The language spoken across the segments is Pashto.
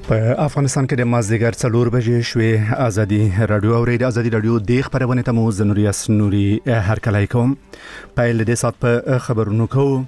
په افغانستان کې د مازدیګر 4 بجې شوې ازادي رادیو اوریدي ازادي رادیو د خبرونه ته مو زنوریاس نوري هرکلای کوم په لدې سات په خبرونو کوم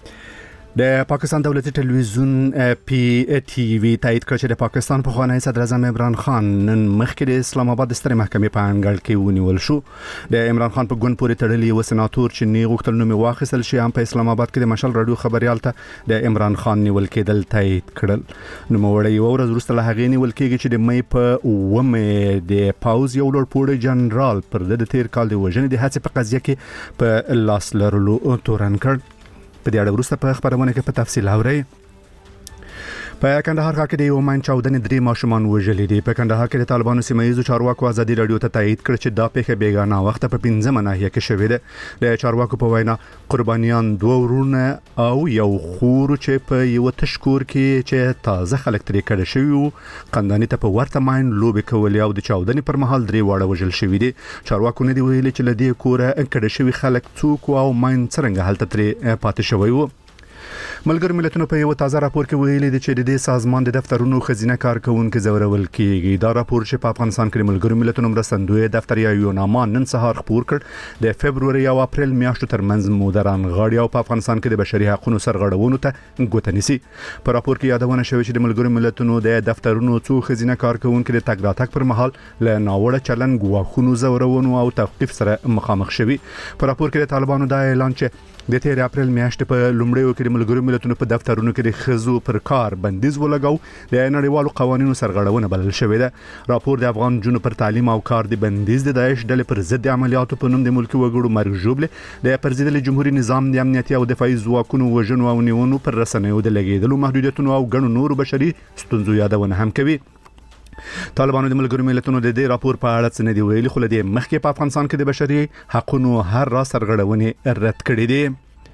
د پاکستان دولتي ټلویزیون پی ټي وی تایید کړ چې د پاکستان په خوانی صدر اعظم عمران خان نن مخکې د اسلام آباد سترې محکمې په انګړ کې ونیول شو د عمران خان په ګوند پورې تړلي و سناتور چې نه غوښتل نوم واخیستل شي هم په اسلام آباد کې د مشال رادیو خبريال ته د عمران خان نیول کېدل تایید کړل نو موړی ورځ وروسته له هغې نیول کېږي چې د مې په ومه د پاوز یو لوړ پوړی جنرال پر د تیر کال د وژنې د هڅې په قضیه کې په لاس لرلو تورن کړ په دې اړه وروسته په خبرونه کې په تفصیل اورئ په کندهار ښار کې د یو ماین چاودنې 3 ماشومان وژلي دي په کندهار کې د طالبانو سیمایي چارواکو ازادي رادیو ته تایید کړ چې دا پیښه بیګانه وخت په 15 ناحیه کې شوې ده د چارواکو په وینا قربانیان 2 ورونه او یو خور چې په یو تشکور کې چې تازه خلک ترې کړه شوی قندانی ته په ورته ماین لوبي کولې او د چاودنې پر مهال 3 واړه وژل شوی دي چارواکو نه دی ویلي چې لدې کوره کړه شوی خلک څوک او ماین څنګه حالت ترې پاتې شوی وو ملګر ملتونو په یو تازه راپور کې ویلي دي چې د دې سازمان د دفترونو خزینه کارکونکو زورول کیږي دا راپور چې په افغانستان کې ملګر ملتونو مرستندوی دفتر یو نامه نن سهار خبر کړ د فبرवरी او اپریل میاشتو ترمنځ مودران غاړي او په افغانستان کې د بشري حقوقو سرغړونو ته ګوتنیسي په راپور کې یادونه شوې چې د ملګر ملتونو د دفترونو څو خزینه کارکونکو د تګ راتګ پر مهال له ناوړه چلن غواخونو زورونو او توقيف سره مخامخ شوي په راپور کې د طالبانو دا اعلان چې د 13 اپریل میاشتې په لومړیو کې د ملګرو ملتونو په دفترونو کې د خزو پر کار بندیز ولګاو د نړیوالو قوانینو سرغړونه بلل شوې ده راپور د افغان جنونو پر تعلیم او کار د بندیز د داعش ډلې پر ضد عملیاتو په نوم د ملکی وګړو مرګ ژوبله د پرزیدل جمهوریت نظام د امنیتي او دفاعي ځواکونو وژنو او نیونو پر رسنیو د لګیدلو محدودیتونو او ګڼو نورو بشري ستونزو یادونه هم کوي طالبانو د ملګرو ملتونو د دې راپور په اړه څه نه دی ویلي خو لدې مخکې په افغانستان کې د بشري حقوقو هر را سرغړونې رد کړې دي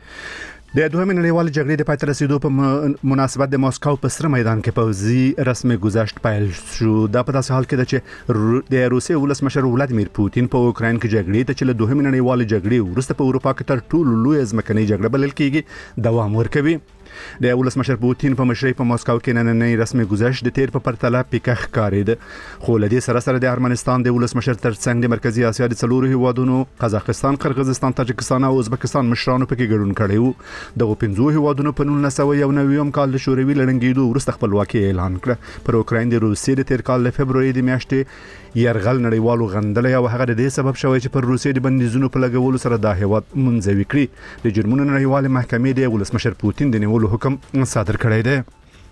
د دوه نړیوال جګړې د پای ته رسیدو په مناسبت د ماسکو په سره میدان کې پوځي رسمي گذشت پیل شو دا په داسې حال کې ده چې د روسیې ولسمشر ولادیمیر پوتین په اوکراین کې جګړې ته چې له دوه نړیوال جګړې وروسته په اروپا کې تر ټولو لوی ځمکنۍ جګړه بلل کېږي دوام ورکوي د ولسمشر پوتین په مشرۍ په ماسکو کې نننۍ رسمي گذشت د تیر په پرتله پیکخ ښکارید خو لدې سره د ارمنستان د ولسمشر ترڅنګ د مرکزی اسیا د څلورو هیوادونو قزاقستان قرغیزستان تاجکستان او ازبکستان مشرانو پکې ګډون کړي وو دغه 15 هیوادونو په 1991 کال د شوروي لړنګېدو وروسته خپلواکي اعلان کړه پر اوکراین د روسیې د تیر کال د فبرवरी د میاشتې يرغل نړیوالو غندلې او هغه د دې سبب شوی چې پر روسیې د بندیزونو په لګولو سره د هیواد منځوي کړي د جرمنو نړیوال محکمې د ولسمشر پوتین د نیولو حکم صادر کړی دی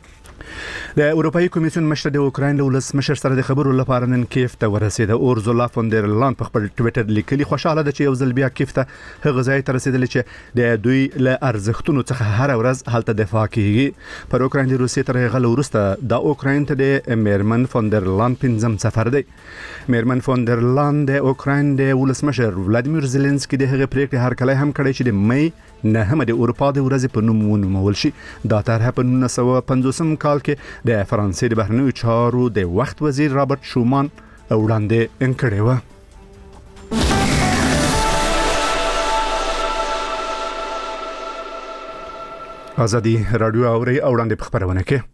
د اروپאי کمیسیون مشر د اوکراین له ولسمشر سره د خبرو لپاره نن کیف ته ورسید اورزولا فون در لاین په خپل ټوئیټر لیکلي خوشاله ده چې یو ځل بیا کیف ته هغه ځای ته رسیدل چې د دوی له ارزښتونو څخه هر ورځ هلته دفاع کیږي پر اوکراین د روسیې تر غل ورسته د اوکراین ته د میرمن فون در لاین پنځم سفر دی میرمن فون در لاین د اوکراین د ولسمشر ولادیمیر زيلنسکي د هغه پریکړه هر کله هم کړی چې د مې نه هم د اروپا د ورځې په نوم ونومول شي دا طرح په 1950 کال کې د فرانسې د بهرنیو چارو د وخت وزیر رابرټ شومان وړاندې کړی و ازادي رادیو اوري وړاندې په خبرونه کې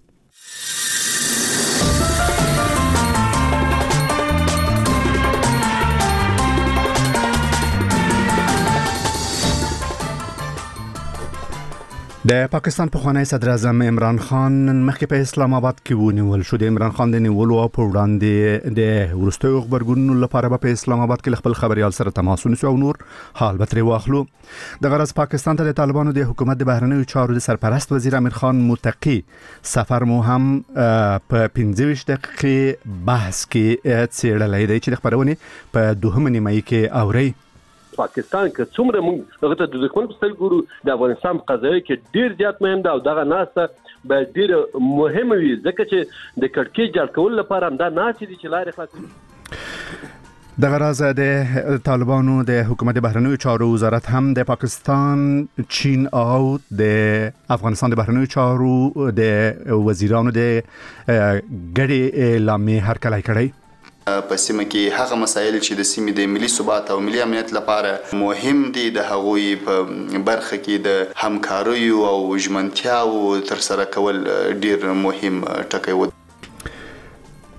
د پاکستان په خوانی صدر اعظم عمران خان مخکې په اسلام آباد کې ونیول شو د عمران خان د نیولو په وړاندې د ورستیو خبرګونونو لپاره په اسلام آباد کې خپل خبريال سره تماس ونیسو او نور حال به ترې واخلو د غرض پاکستان ته د طالبانو د حکومت د بهرنیو چارو د سرپرست وزیر امیر خان متقی سفر مو هم په 15 دقیقې بحث کې څېړلای دی چې د خبرونه په 2 نیمه کې اوري پاکستان کې څومره موږ هغه ته د دښمن په سترګو ګورو د افغانستان قضایا کې ډیر زیات مهم ده او دغه ناسه به ډیر مهم وي ځکه چې د کړکۍ جوړ کول لپاره هم دا ناسې دي چې لارې خلاص د غرض د طالبانو د حکومت بهرنیو چارو وزارت هم د پاکستان چین او د افغانستان د بهرنیو چارو د وزیرانو د ګډي اعلامیه هرکلی کړی په سیمه کې هغه مسایل چې د سیمې د ملي ثبات او ملي امنیت لپاره مهم دي د هغوی په برخه کې د همکارۍ او ژمنتیاو تر سره کول ډیر مهم ټکی و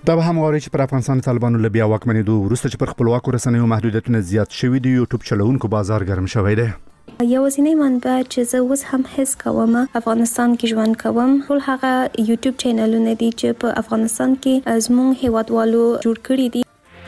دا به هم غواړي چې پر افغانستان طالبانو له بیا واکمنېدو وروسته چې پر خپلواکو رسنیو محدودیتونه زیات شوي دي، یوټیوب چلوونکو بازار ګرم شوی دی. یوازینی منبع چې زه اوس هم حس کوم افغانستان کې ژوند کوم ټول هغه یوټیوب چینلونه دي چې په افغانستان کې زموږ هیوادوالو جوړ کړی دي.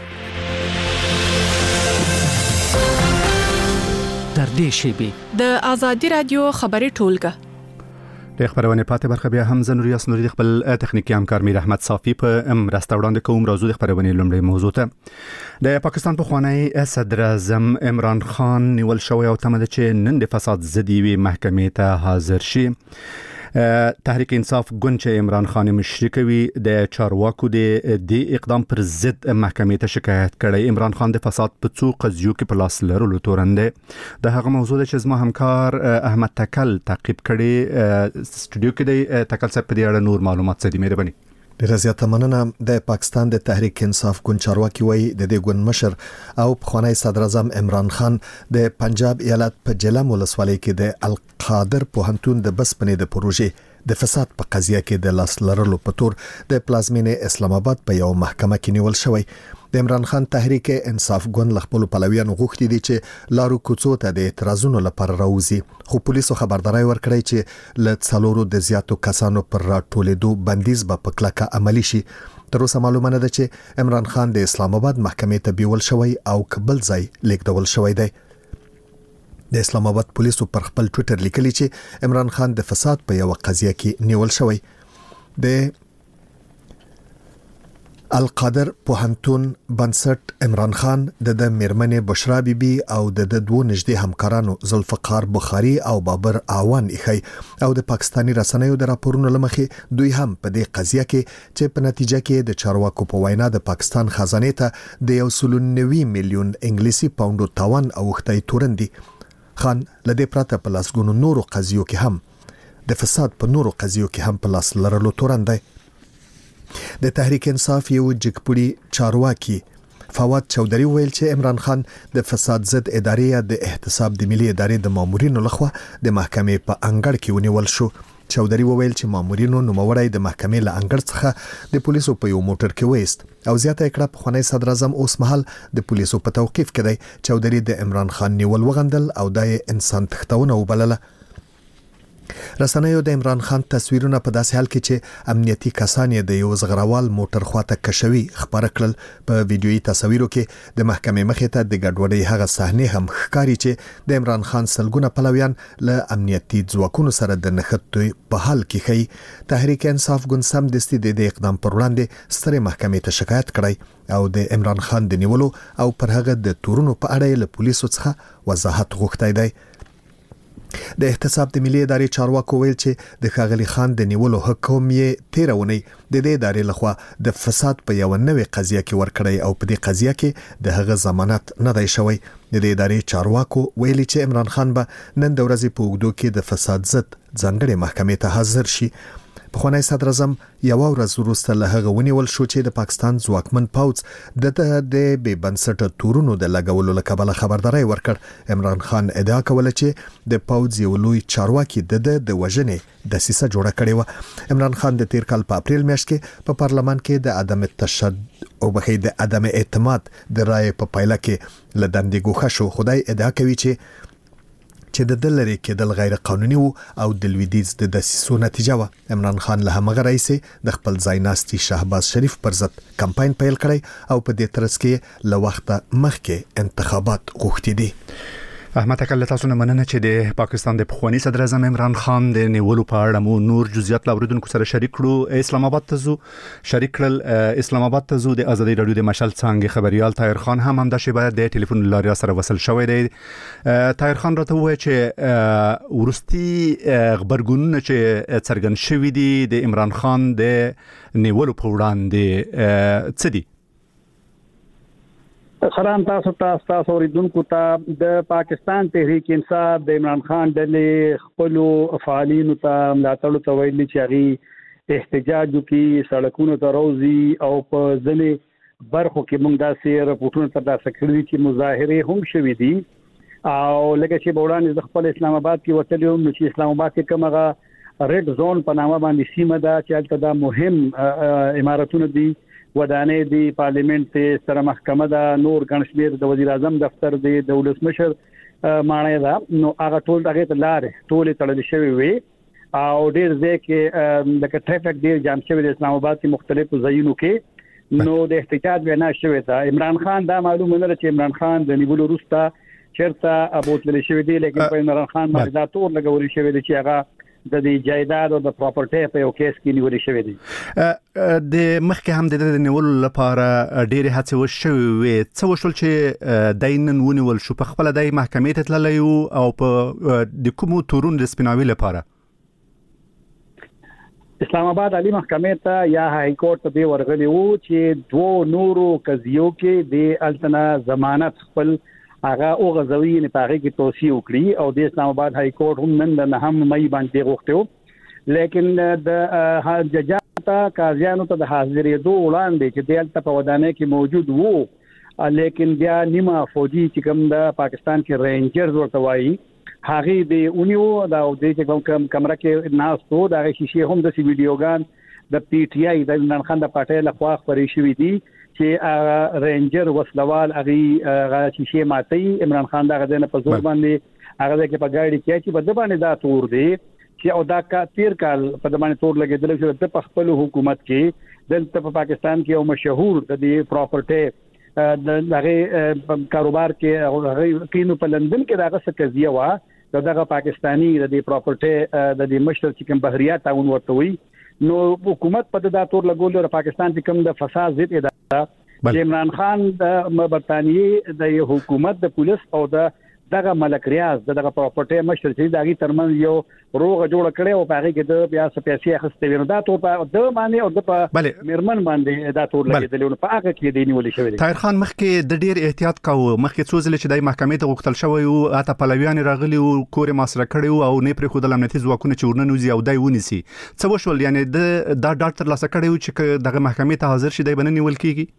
در دې شیبې د آزادي رادیو خبري ټولګه د خبرونه پاتې برخه بیا هم زنوري اسنوري خپل تخنیکی همکار میر احمد صافی په مرسته وړاندې کوم. راځو د خبرونه لومړی موضوع ته. د پاکستان پخوانی صدر اعظم عمران خان نیول شوی او تمه ده چې نن د فساد ضد وی محکمې ته حاضر شي. تحریک انصاف ګوند چې عمران خان مشري کوي د چارواکو د اقدام پر ضد محکمې ته شکایت کړی. عمران خان د فساد په څو قضیو کې په لاس لرلو تورنده د هغه موضوع چې زما همکار احمد تکل تعقیب کړي. سټوډیو کې د تکل صاحب په دې اړه نور معلومات څه دي مهرباني. ډیره زیاته مننه. د پاکستان د تحریک انصاف ګوند چارواکي وایي د دې ګوند مشر او پخوانی صدر اعظم عمران خان د پنجاب ایالت په جلم ولسوالۍ کې د القادر پوهنتون د بسپنې د پروژې د فساد په قضیه کې د لاس لرلو په تور د پلازمینې اسلام آباد په یو محکمه کې نیول شوی. د عمران خان تحریک انصاف ګوند خپل پلویانو غوښتي دي چې لارو کوڅو ته د اعتراضونو لپاره راوځي، خو پولیسو خبرداري ورکړی چې ل څلورو د زیاتو کسانو پر راټولېدو بندیز به په کلکه عملی شي. تر اوسه معلومه نه ده چې عمران خان د اسلام آباد محکمې ته بیول شوی او کابل ځای لیکدول شوی دی. د اسلام آباد پولیسو پر خپل ټوئیټر لیکلي چې عمران خان د فساد په یو قضیه کې نیول شوی. د القادر پوهنتون بنسټ عمران خان د میرمنې بشرا بیبي او د دوه نږدې همکارانو ذوالفقار بخاری او بابر اعوان ایخی او د پاکستانی رسنیو د راپورونو لمخې دوی هم په دې قضیه کې چې په نتیجه کې د چارواکو په وینا د پاکستان خزانه ته د 1.9 میلیون انګلیسي پاونډو تاوان اوختای تورندي. خان لدې پراته په لاسګونو نورو قضیو کې هم د فساد په نورو قضیو کې هم په لاس لرلو تورندي. د تحریک انصاف یو جګپوړي چارواکي فواد چودري ویل چې عمران خان د فساد ضد ادارې د احتساب د ملي ادارې د مامورینو لخوا د محکمې په انګړ کې ونیول شو. چودري ویل چې مامورینو نوموړی د محکمې له انګړ څخه د پولیسو په یو موټر کې وېست او زیاته کړه په خونی صدر اعظم اوس مهال د پولیسو په توقیف کې دی. چودري د عمران خان نیول وغندل او د انسان تختونه وبلله. رسنیو د عمران خان تصویرونه په داسې حال کې چې امنیتي کسان د یو زغروال موټر خواته کشوي خبره کړل. په ویډیويي تصویرو کې د محکمې مخې ته د ګډوډۍ هغه صحنه هم ښکاري چې د عمران خان سلګونه پلویان له امنیتي ځواکونو سره د نښتې په حال کې خي. تحریک انصاف ګوند سم دستي د اقدام پر وړاندې ستره محکمې ته شکایت کړی او د عمران خان د نیولو او پر هغه د تورونو په اړه له پولیسو څخه وضاحت غوښتي دی. د احتساب د ملي ادارې چارواکو ویل چې د ښاغلي خان د نیولو حکم یې 13 ونی د دې ادارې لخوا د فساد په یو نوې قضیه کې ورکړی او په دې قضیه کې د هغه ضمانت نه دی شوی. د دې ادارې چارواکو ویلي چې عمران خان به نن د ورځې په اوږدو کې د فساد ضد ځانګړې محکمې ته حاضر شي. پخوانی صدر اعظم یو ورځ وروسته له هغه ونیول شو چې د پاکستان ځواکمن پوځ د بې بنسټه تورونو د لګولو لپاره خبرداري ورکړ. عمران خان ادعا کوله چې د پوځ یو لوی چارواکي د وژنې دسیسه جوړه کړې و. عمران خان د تیر کال په اپریل میاشت کې په پارلمان کې د عدم تشدد او بخې د عدم اعتماد د رائے په پایله کې لدندې ګوښه شو. خدای ادعا کوي چې د دلری کېدل غیر قانوني وو او د لویدیز د دسیسو نتیجه و. عمران خان له همغه رئیس د خپل ځایناستي شهباز شریف پر ضد کمپاین پیل کړی او په دې ترڅ کې له وخت مخکې انتخابات غوښتي دي. احمد تکل تاسو نه مننه چې د پاکستان د پخوانی صدر اعظم عمران خان د نیولو په اړه مو نور جزئیات لاوریدونکو سره شریک کړو. اسلام آباد ته زو شریک کړل. اسلام آباد ته زو د آزادي رادیو د مشال څنګه خبريال طاهر خان هم د شیبه د ټلیفون لاریا سره وصل شوی دی. طاهر خان راته وایي چې ورستي خبرګونونه چې څرګند شوی دي د عمران خان د نیولو په وړاندې څه دي؟ خران تاسو اوریدونکو ته د پاکستان تحریک انصاف د عمران خان ډلې خپل فعالینو ته ملاتړ ته ویلي چې هغه احتجاج وکړي، سړکونو ته راوځي او په ځینې برخو کې موږ داسې راپورټونه ترلاسه کړي چې مظاهره هم شوې دي او لکه چې بوړان د خپل اسلام آباد کې وتلو نو چې اسلام آباد کې کومه ریډ زون په نامه باندې سیمه ده چې هلته د مهم اماراتونو دي ودانې دی پارلیمنت سره محکمه دا نور ګڼشمیر د وزیر اعظم دفتر دی د ولسمشر معنی دا نو هغه ټول دغه لارې ټول تړل شوی وي او ډیر ځکه د ټریفیک ډیر جام شوی د اسلام آباد کې مختلفو ځایونو کې نو د احتجاج وینا شوی دا عمران خان دا معلومه نه چې عمران خان د نیولو وروسته چیرته ابوتل شوی دی لیکن په عمران خان باندې دا تور لګول شوی دی چې هغه د دې جایداد او د پراپرټي په یو کیس کې نیول شوی دی د مخکې هم د نیولو لپاره ډېر هڅې وشوي څه وشول چې داینن ونیول شو په خپل د محکمې ته تللی او په د کومو تورون د سپیناوي لپاره اسلام آباد عالی محکمې ته یا های کورټ ته ورغلی وو چې دوه نورو قضیو کې د التنا ضمانت خپل هغه او غزوی نه پاره کې توصیه وکړي او د اسلام آباد های کورټ هم نن د نهم مې باندې غوښتو لیکن د ججاتا قاضیانو ته د حاضرې دوه وړاندې چې دلته په ودانې کې موجود وو لیکن بیا نیمه فوجي چې کوم د پاکستان کې رینجرز ورته وایي هغه دی اونیو دا د چې کوم کمره کې ناس تو دا شیشه هم د سی ویډیوګان د پی ټی آی د عمران خان د پټه لخوا خبرې شوې دي چې رینجر وسلوال هغه شیشه ماتي عمران خان دا غدنه په زور باندې هغه کې په ګاډي کې چې بده باندې دا تور دی چې او دا کا 13 کال په باندې تور لګیدل چې د خپل حکومت کې دلته په پاکستان کې یو مشهور د پراپرټي د هغه کاروبار کې هغه کینو په لندن کې داغه څه قضیه وا دغه پاکستانی د پراپرټي د مشر چې کوم بحریات تعاون ورته وي نو حکومت په دا تور لګول او پاکستان کې کوم د فساد ضد اداره عمران خان د برتانیې د حکومت د پولیس او دغه ملک ریاض دغه پراپرټي مشر چې دغه ترمن یو روغه جوړ کړي او هغه کې د بیا سپیسي اخستې ورو دا تور په د باندې او د مرمن باندې دا تور لګیدل نو په هغه کې دی نیول شوی طاهر خان مخکې د ډیر احتیاط کاوه مخکې څو ځله چې د محکمې ته غوښتل شوی او اته پلویان راغلي او کور مسره کړي او نه پر خود امنیتي ځواکونه چې ورننوزي او دای ونیسي څه وشول یعنی دا ډاکټر لاسه کړي چې دغه محکمې ته حاضر شي د بننی ول کیږي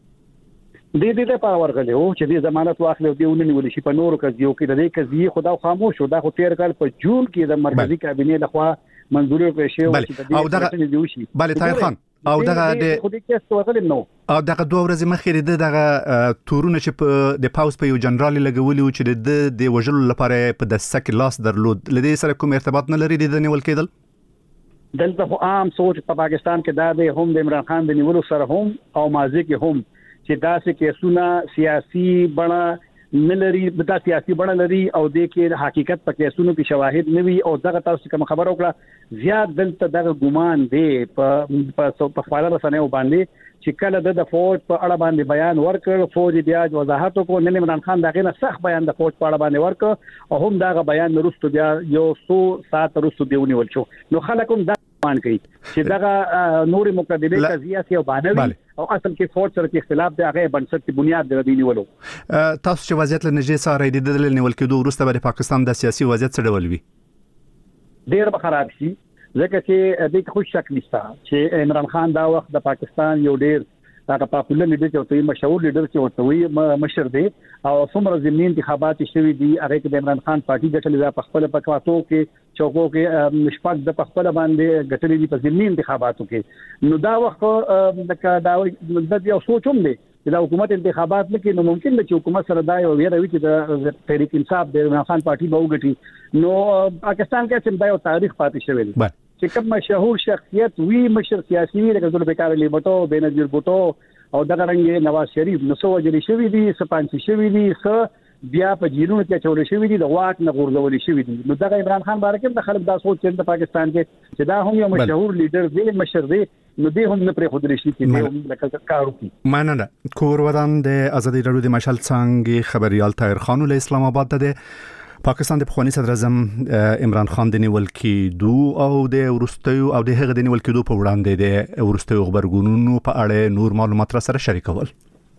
د په ورغلی او چې د ضمانت واخلو دیونه نیول شي په نورو قضیو کې د دې قضیه خدا خاموش شو دا خو 13 کال په جون کې د مرکزی کابینې لخوا منظوري کړې شو چې د او دغه دیوشي بله طاهر خان او دغه د خو دې کیس ورغلی نو او دغه دوه ورځې مخکې دغه تورونه چې په د پاوس په یو جنرال لګولي او چې د وژلو لپاره په د سک لاس درلود لدې سره کوم ارتباط نه لري د نیول کېدل دلته خو عام سوچ په پاکستان کې دا د هم د عمران خان د نیولو سره هم او ماضي کې هم چې داسې کیسونه سیاسي بڼه نه لري دا سیاسي بڼه لري او د کې حقیقت په کیسونو کې شواهد نه وي او دغه تاسو کوم خبر وکړه زیات دلته دغه ګمان دی په خبره رسنیو باندې چې کله د فوج په اړه باندې بیان ورکړ فوج بیا وضاحت وکړ نن عمران خان دغه نه صح بیان د فوج په اړه باندې ورکړ او هم دغه بیان وروسته بیا یو 100 ساعت وروسته دیونیول شو نو خلک هم مان کوي چې دغه نور مقدمه قضیه او باندې او اصل کې فوج سره اختلاف دی هغه بنسټ کی بنیاد دی نیولو تاسو چې وضعیت لنجې سره د دل نیول کېدو وروسته د پاکستان د سیاسي وضعیت څه ډول وي ډیر به خراب شي ځکه چې د خوش شک نشته چې عمران خان دا وخت د پاکستان یو ډیر هغه پاپولر لیډر چې ورته مشهور لیډر چې ورته وي مشر دی او څومره ضمني انتخابات شوي دي هغه کې د عمران خان پارټي ګټلې ده په خپل پکواتو کې چوکو کې نشپک د خپل باندې ګټلې دي په ضمني انتخاباتو کې نو دا وخت د یو سوچوم دی چې د حکومت انتخابات لکه نو ممکن ده چې حکومت سره دا یو ویروي چې د تحریک انصاف د عمران خان پارټي به وګټي نو پاکستان کې چې دا یو تاریخ پاتې شوی دی چې کوم مشهور شخصیت وی مشر سیاسي وی لکه ذوالفقار علي بټو بنظیر بټو او دغه رنګ نواز شریف نو سو وجلی شوی دي سپانسی شوی دي بیا په جیرونو کې چول شوی دي د واک نه غورځول شوی دي نو دغه عمران خان باره کې د خلک دا سوچ چې د پاکستان کې چې دا هم یو مشهور لیډر دی مشر دی نو دې هم نه پرې خودري شي چې هم لکه کار وکړي مننه کور ودان د ازادي رادیو د مشال څنګه خبريال طاهر خان له اسلام آباد ده پاکستان د پخوانی صدر اعظم عمران خان د نیول کېدو او د ورستیو او د هغه د نیول کېدو په وړاندې د ورستیو خبرګونونو په اړه نور معلومات را سره شریکول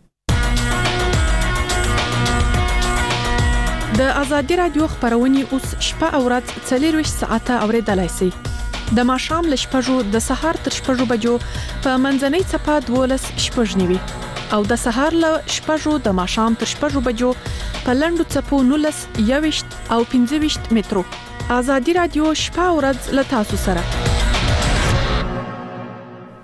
د ازادي رادیو خبرونه اوس شپه او ورځ 24 ساعته اوریدلای شئ د ماښام ل شپږو د سهار تر شپږو بجو په منځنۍ صفه 12 شپږ نیوي او د سهار ل شپږو د ماښام تر شپږو بجو په لندو صفو 19 21 او 15 مترو ازادي رادیو شپه او ورځ ل تاسو سره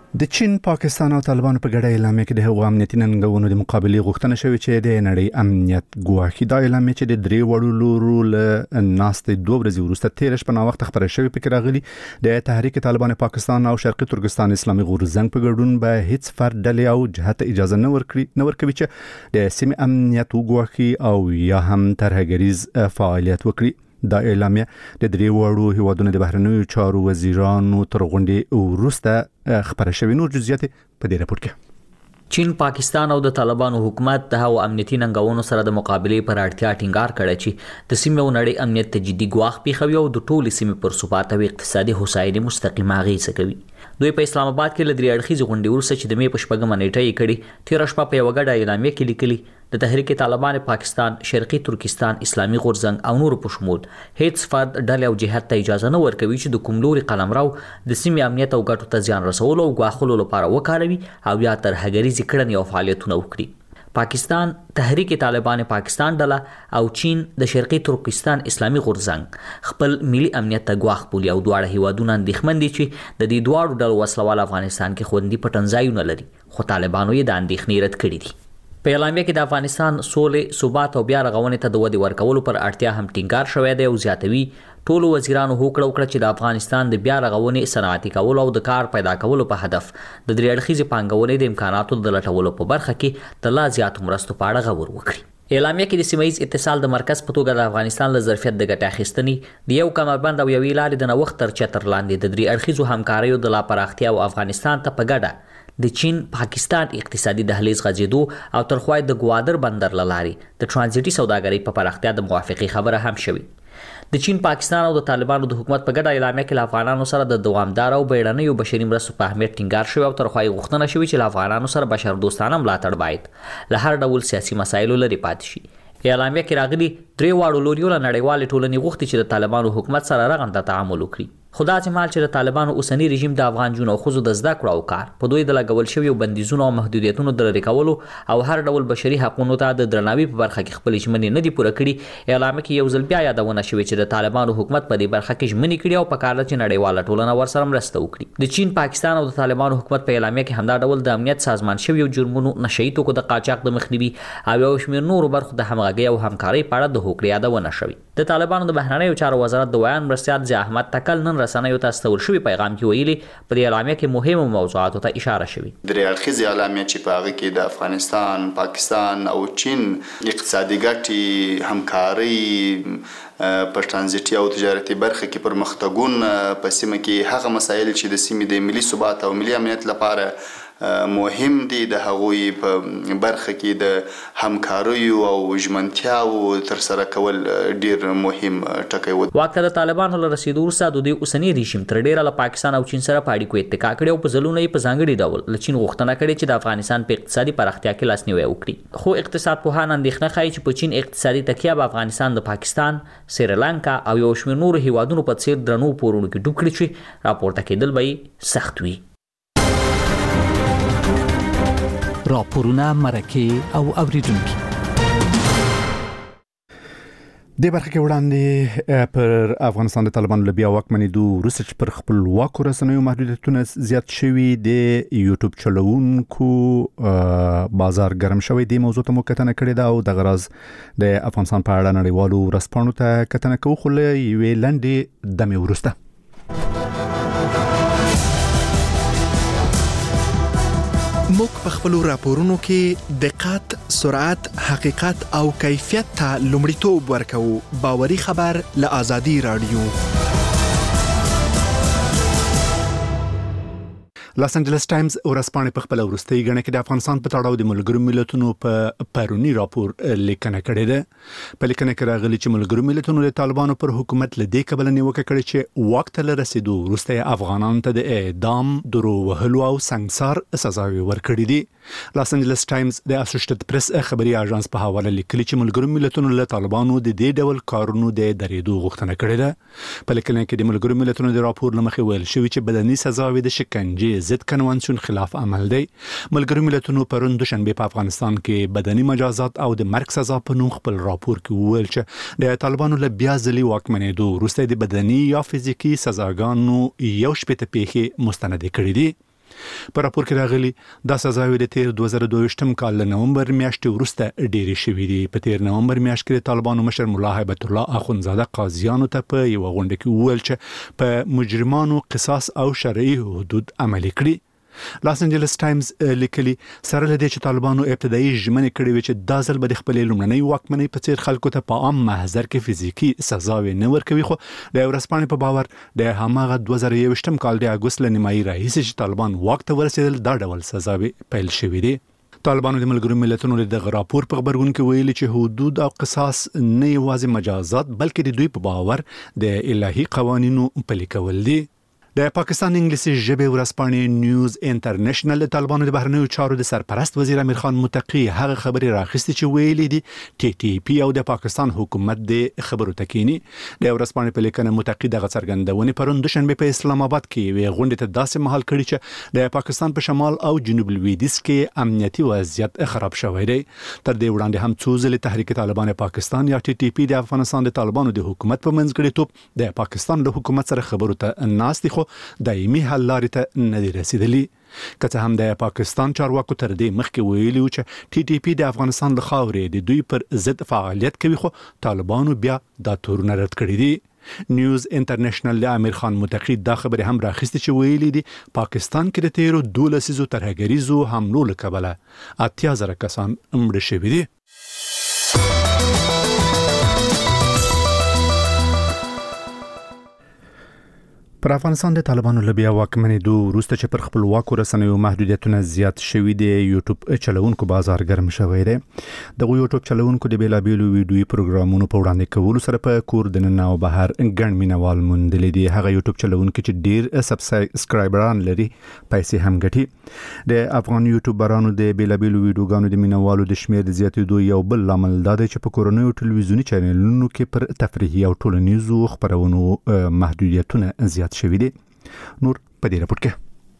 د چین، پاکستان او طالبانو په ګډه اعلامیه کې د هغو امنیتي ننګونو د مقابلې غوښتنه شوې چې د نړۍ امنیت ګواښي. دا اعلامیه چې د درې وړو لورو له ناستې 2 ورځې وروسته 13 شپه وخت خبره شوې پکې راغلي د تحریک طالبان پاکستان او شرقي ترکستان اسلامي غورځنګ په ګډون به هیڅ فرد ډلې او جهت اجازه نه ورکوي چې د سیمې امنیت وګواښي او یا هم ترهګریز فعالیت وکړي. دا اعلامیه د درې وړو هیوادونو د بهرنیو چارو وزیرانو تر غونډې وروسته خبره شوې. نور جزئیات په دې راپور کې. چین، پاکستان او د طالبانو حکومت د هغو امنیتي ننګونو سره د مقابلې پر اړتیا ټینګار کړی چې د سیمې او نړۍ امنیت ته جدي ګواښ پیښوي او د ټولې سیمې پر ثبات او اقتصادي هوساینې مستقیمه اغېزه کوي. دوی په اسلام آباد کې له 3 اړخیزې غونډې وروسته چې د مې په 4 نیټه یې کړې 13 شپه په یوه ګډه اعلامیه کې لیکلي د تحریک طالبان پاکستان، شرقي ترکستان اسلامي غورځنګ او نور په شمول هیڅ فرد ډلې او جهت ته اجازه نه ورکوي چې د کوم لوري قلمرو د سیمې امنیت او ګټو ته زیان رسولو او ګواښلو لپاره وکاروي او یا ترهګریزې کړنې او فعالیتونه وکړي. پاکستان، تحریک طالبان پاکستان ډله او چین د شرقي ترکستان اسلامي غورځنګ خپل ملي امنیت ته ګواښ بولي او دواړه هیوادونه اندېښمن دي چې د دې دواړو ډلو وسلوال افغانستان کې خوندي پټنځایونه لري، خو طالبانو یې د اندېښنې رد کړي دي. په اعلامیه کې د افغانستان سولې، ثبات او بیا رغونې ته د ودې ورکولو پر اړتیا هم ټینګار شوی دی او زیاتوي ټولو وزیرانو هوکړه وکړه چې د افغانستان د بیا رغونې، صنعتي کولو او د کار پیدا کولو په هدف د 3 اړخیزې پانګونې د امکاناتو د لټولو په برخه کې د لا زیاتو مرستو په اړه غور وکړي. اعلامیه کې د سیمه‌ییز اتصال د مرکز په توګه د افغانستان له ظرفیت د ګټې اخیستنې د یو کمربند او یوې لارې د نوښت تر چتر لاندې د 3 اړخیزو همکاریو د لا پراختیا او افغانستان ته په ګډه د چین پاکستان اقتصادي دهلیز غځېدو او ترخوای د ګوادر بندر لارې د ترانزیټي سوداګرۍ په پراختیا د موافقې خبره هم شوې. د چین، پاکستان او د طالبانو د حکومت په ګډه اعلامیه کې له افغانانو سره د دوامدار او بیړنیو بشري مرستو په اهمیت ټینګار شوی او ترخوای غوښتنه شوې چې له افغانانو سره بشردوستانه ملاتړ باید له هر ډول سیاسي مسایلو لرې پاتې شي. اعلامیه کې راغلي 3 واړو لوریو له نړیوالې ټولنې غوښتي چې د طالبانو حکومت سره رغنده تعامل وکړي. خو داسې مهال چې د طالبانو اوسنی رژیم د افغان جنو او ښځو د زده کړو او کار په دوی د لګول شویو بندیزونو او محدودیتونو د لرې کولو او هر ډول بشري حقوقو ته د درناوي په برخه کې خپل ژمنې نه دي پوره کړي. اعلامیه کې یو ځل بیا یادونه شوې چې د طالبانو حکومت په دې برخه کې ژمنې کړي او په کار چې نړیواله ټولنه ورسره مرسته وکړي. د چین، پاکستان او د طالبانو حکومت په اعلامیه کې همدا ډول د امنیت سازمان شویو جرمونو، نشئی توکو د قاچاق د مخنیوي او یو شمېر نورو برخو د همغږۍ او همکارۍ په اړه د هوکړې یادونه شوې. د طالبانو د بهرنیو چارو وزارت د ویان مرستیال ضیاء احمد تکل نن رسنیو ته استول شوی پیغام کې ویلي په دې اعلامیه کې مهمو موضوعاتو ته اشاره شوې. 3 اړخیزې اعلامیه چې په هغه کې د افغانستان، پاکستان او چین اقتصادي ګټې، همکارۍ په ترانزیټي او تجارتي برخه کې پرمختګونه په سیمه کې هغه مسایل چې د سیمې د ملي ثبات او ملي امنیت لپاره مهم دي د هغوی په برخه کې د همکاریو او ژمنتیاو تر سره کول ډیر مهم ټکی و. واک ته د طالبانو له رسیدو وروسته د دوی اوسنی رژیم تر ډیره له پاکستان او چین سره په اړیکو اتکا کړی او په ځلونه یې په ځانګړي ډول له چین غوښتنه کړې چې د افغانستان په اقتصادي پراختیا کې لاسنیوی وکړي. خو اقتصاد پوهان اندېښنه ښیي چې په چین اقتصادي تکیه به افغانستان د پاکستان، سریلانکا او یو شمېر نورو هیوادونو په څیر درنو پورونو کې ډوب کړي چې راپورته کېدل به یې سخت وي. راپورونه، مرکې او اوریدونکي د برخه کې وړاندې پر افغانستان د طالبانو له بیا واکمنېدو وروسته چې پر خپلواکو رسنیو محدودیتونه زیات شوي، د یوټیوب چلوونکو بازار ګرم شوی. د موضوع ته مو کتنه کړې ده او د غرض د افغانستان په اړه نړیوالو ورځپاڼو ته کتنه کوو، خو له یوې لنډې دمې وروسته. موږ په خپلو راپورونو کې دقت، سرعت، حقیقت او کیفیت ته لومړیتوب ورکوو. باوري خبر له آزادي رادیو. لاس انجلس ټایمز ورځپاڼه په خپل وروستي غنډه کې د افغانستان په تړاو د ملګرو ملتونو په پرونی راپور لیکنه کړې ده. په لیکنه کې راغلي چې ملګرو ملتونو د طالبانو پر حکومت له دې کبل نیوکه کړې چې وخت له رسیدو وروسته افغانانو ته د اعدام، درو وهلو او سنگسار سزاوي ورکړې دي. لاس انجلس ټایمز د اسوسییټډ پریس خبري اژانس په حواله لیکلي چې ملګرو ملتونو له طالبانو د دې ډول کارونو د درېدو غوښتنه کړې ده. په لیکنه کې د ملګرو ملتونو د راپور لمخې ویل شوی چې بدني سزاوي د شکنجې ضد کنوانسیون خلاف عمل دی. ملګرو ملتونو پرون دوشنبه په افغانستان کې بدني مجازات او د مرګ سزا په نوم خپل راپور کې ویل چې د طالبانو له بیا ځلي واکمنېدو وروسته د بدني یا فزیکي سزاګانو یو شپږ پیښې مستند کړې دي. په راپور کې راغلي دا سزاوي د تیر 2022 کال له نومبر میاشتې وروسته ډېرې شوې دي. په تیر نومبر میاشت کې طالبانو مشر مولا هیبت الله اخونزاده قاضیانو ته په یو غونډه کې وویل چې په مجرمانو قصاص او شرعي حدود عملي کړي. لاس انجلس ټایمز لیکلي سره لدې چې طالبانو ابتدایي ژمنې کړې وي چې دا ځل به د خپلې لومړنۍ واکمنۍ په څیر خلکو ته په عام محضر کې فزیکي سزاوي نه ورکوي، خو د ورځپاڼې په باور د هماغه 2021 کال د اګوست له نیمایي راهیسې چې طالبان واک ته ورسېدل دا ډول سزاوي پیل شوې دي. طالبانو د ملګرو ملتونو د راپور په خبرګون کې ویلي چې حدود او قصاص نه یوازې مجازات بلکې د دوی په باور د الهي قوانینو پلي کول دي. د پاکستان انګلیسي ژبې ورځپاڼې نیوز انټرنیشنل د طالبانو د بهرنیو چارو د سرپرست وزیر امیر خان متقی هغه خبرې راخستې چې ویلي دي ټي ټي پی او د پاکستان حکومت د خبرو تکینی. د ورځپاڼې په لیکنه متقی دغه څرګندونې پرون دوشنبه په اسلام آباد کې وی غونډه ته داسې مهال کړي چې د پاکستان په شمال او جنوب لویدیځ کې امنیتي وضعیت خراب شوی دی. تر دې وړاندې هم څو ځله تحریک طالبان پاکستان یا ټي ټي پی د افغانستان د طالبانو د حکومت په منځګړیتوب د پاکستان له حکومت سره خبرو ته ناست دي، خو دایمي حل لارې ته نه دي رسیدلي. که څه هم د پاکستان چارواکو تر دې مخکې ویلي و چې ټي ټي پی د افغانستان له خاورې د دوی پر ضد فعالیت کوي، خو طالبانو بیا دا تورونه رد کړي دي. نیوز انټرنیشنل د امیر خان متقی دا خبره هم راخستې چې ویلي دي پاکستان کې د تیرو 12 ترهګریزو حملو له کبله 80,000 کسان مړه شوي دي. پر افغانستان د طالبانو له بیا واکمنېدو وروسته چې پر خپلواکو رسنیو محدودیتونه زیات شوي دي، یوټیوب چلوونکو بازار ګرم شوی دی. دغه یوټیوب چلوونکو د بیلابیلو ویډیوي پروګرامونو په وړاندې کولو سره په کور دننه او بهر ګڼ مینوال موندلي دي. هغه یوټیوب چلوونکي چې ډیر سبسکرایبران لري پیسې هم ګټي. د افغان یوټیوبرانو د بیلابیلو ویډیوګانو د مینوالو د شمیر د زیاتېدو یو بل لامل دا دی چې په کورنیو ټلویزیوني چینلونو کې پر تفریحي او ټولنیزو خبرونو محدودیتونه زیات شوی دی. نور په دې راپور کې.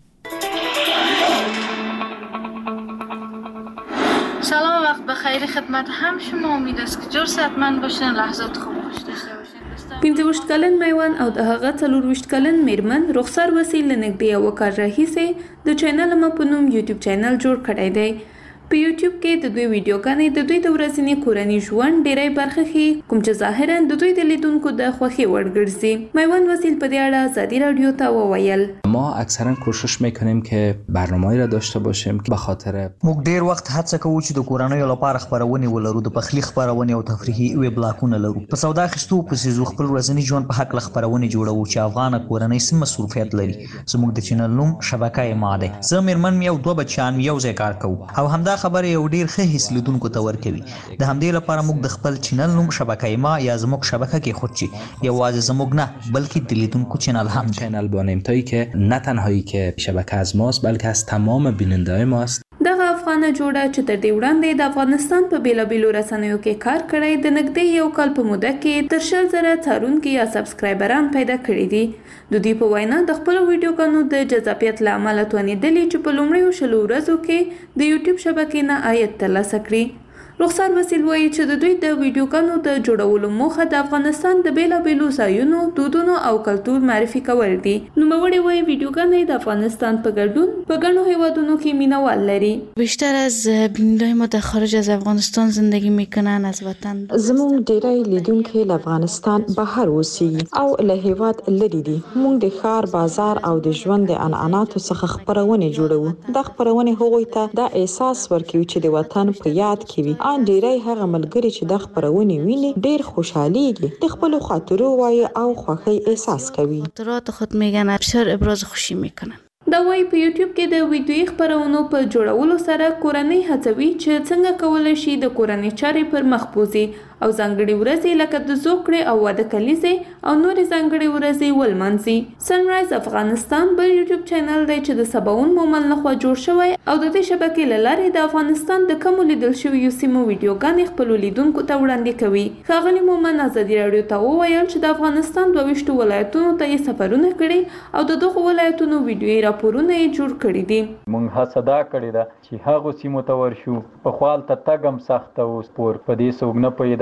سلام و وقت بخیر خدمت هم شما. امید است که جور صحتمند باشین، لحظات خوب خوش داشته باشین. 25 کلن میوان او د هغه 24 کلن میرمن رخسار وسیل لنګدي او کار راهیسه د چینل ما په نوم یوټیوب چینل جوړ کړی دی. په یوټیوب کې د دوی ویډیوګانې د دوی د ورځني کورني ژوند ډېری برخه ښيي، کوم چې ظاهرا د دوی د لیدونکو د خوښۍ وړ ګرځي. میوان وسیل په دې اړه آزادی رادیو ته وویل: ما اکثرا کوشش میکنیم که برنامه‌ای را داشته باشیم که به خاطر موږ ډېر وخت هڅه کوو چې د کورنیو لپاره خبرونه ولرو، د پخلي خبرونه او تفریحي ویبلاګونه لرو. په سودا اخیستو په سیزو خپل ورځني ژوند په حق خبرونه جوړو چې افغان کورنۍ سم مصروفیت لري. زموږ د چینل نوم شبکه ما ده. زه میرمن یو دوه بچیان یو ځای کار کوو او همدا خبره یو ډیر ښه حس لیدونکو ته ورکوي. د همدې لپاره موږ د خپل چینل نوم شبکه ما یا زموږ شبکه کې خود چی یوازې زموږ نه بلکې د لیدونکو چینل هم چینل بانیمتایی که نه تنهایی که شبکه از ماست بلکه از تمام بیننده‌های ماست. دغه افغانه جوړه چې تر دې وړاندې د افغانستان په بیلابیلو رسنیو کې کار کړی د نږدې یو کال په موده کې تر 100,000 څارونکي یا سبسکرایبران پیدا کړي دي. د دوی په وینا د خپل ویډیوګانو د جذابیت له امله توانېدلي چې په لومړیو 20 ورځو کې د یوټیوب شبکې نه عاید ترلاسه کړي. رخسار وسیل وایي چې د دوی د ویډیوګانو د جوړولو موخه د افغانستان د بیلابیلو ځایونو، دودونو او کلتور معرفي کول دي. نوموړی وایي ویډیوګانې د افغانستان په ګډون په ګڼو هیوادونو کې مینوال لري. بیشتر از بیننده‌های ما در خارج از افغانستان زندگی میکنن، از وطن. زموږ ډیری لیدونکي له افغانستان بهر اوسېږي او له هیواد لري دي. موږ د ښار، بازار او د ژوند د عنعناتو څخه خبرونه جوړو. دا خبرونه هغوی ته دا احساس ورکوي چې د وطن په یاد کې وي. ان ډیری هغه ملګری چې د خبرونه ویني ډیر خوشحاليږي، د خپل خاطرو وایي او خوښي احساس کوي. خاطرات خود میگن، بسیار ابراز خوشی میکنن. دا وایي په یوټیوب کې د ویډیوي خبرونو په جوړولو سره کورنۍ هڅوي چې څنګه کولای شي د کورنۍ چارې پر مخ بوزي او ځانګړي ورځې لکه د زوکړې او واده کلیزې او نورې ځانګړي ورځې ولمانځي. سنرایز افغانستان بل یوټیوب چینل دی چې د سباون مومن لخوا جوړ شوی او د دې شبکې له لارې د افغانستان د کمو لیدل شویو سیمو ویډیوګانې خپلو لیدونکو ته وړاندې کوي. ښاغلي مومن آزادي راډیو ته وویل چې د افغانستان 22 ولایتونو ته یې سفرونه کړي او د دغو ولایتونو ویډیويي راپورونه یې جوړ کړي دي. مونږ هڅه دا کړې ده چې هغو سیمو ته ورشو. په خپل ته تګم سخت او سپور په دې څوک نه پوهېده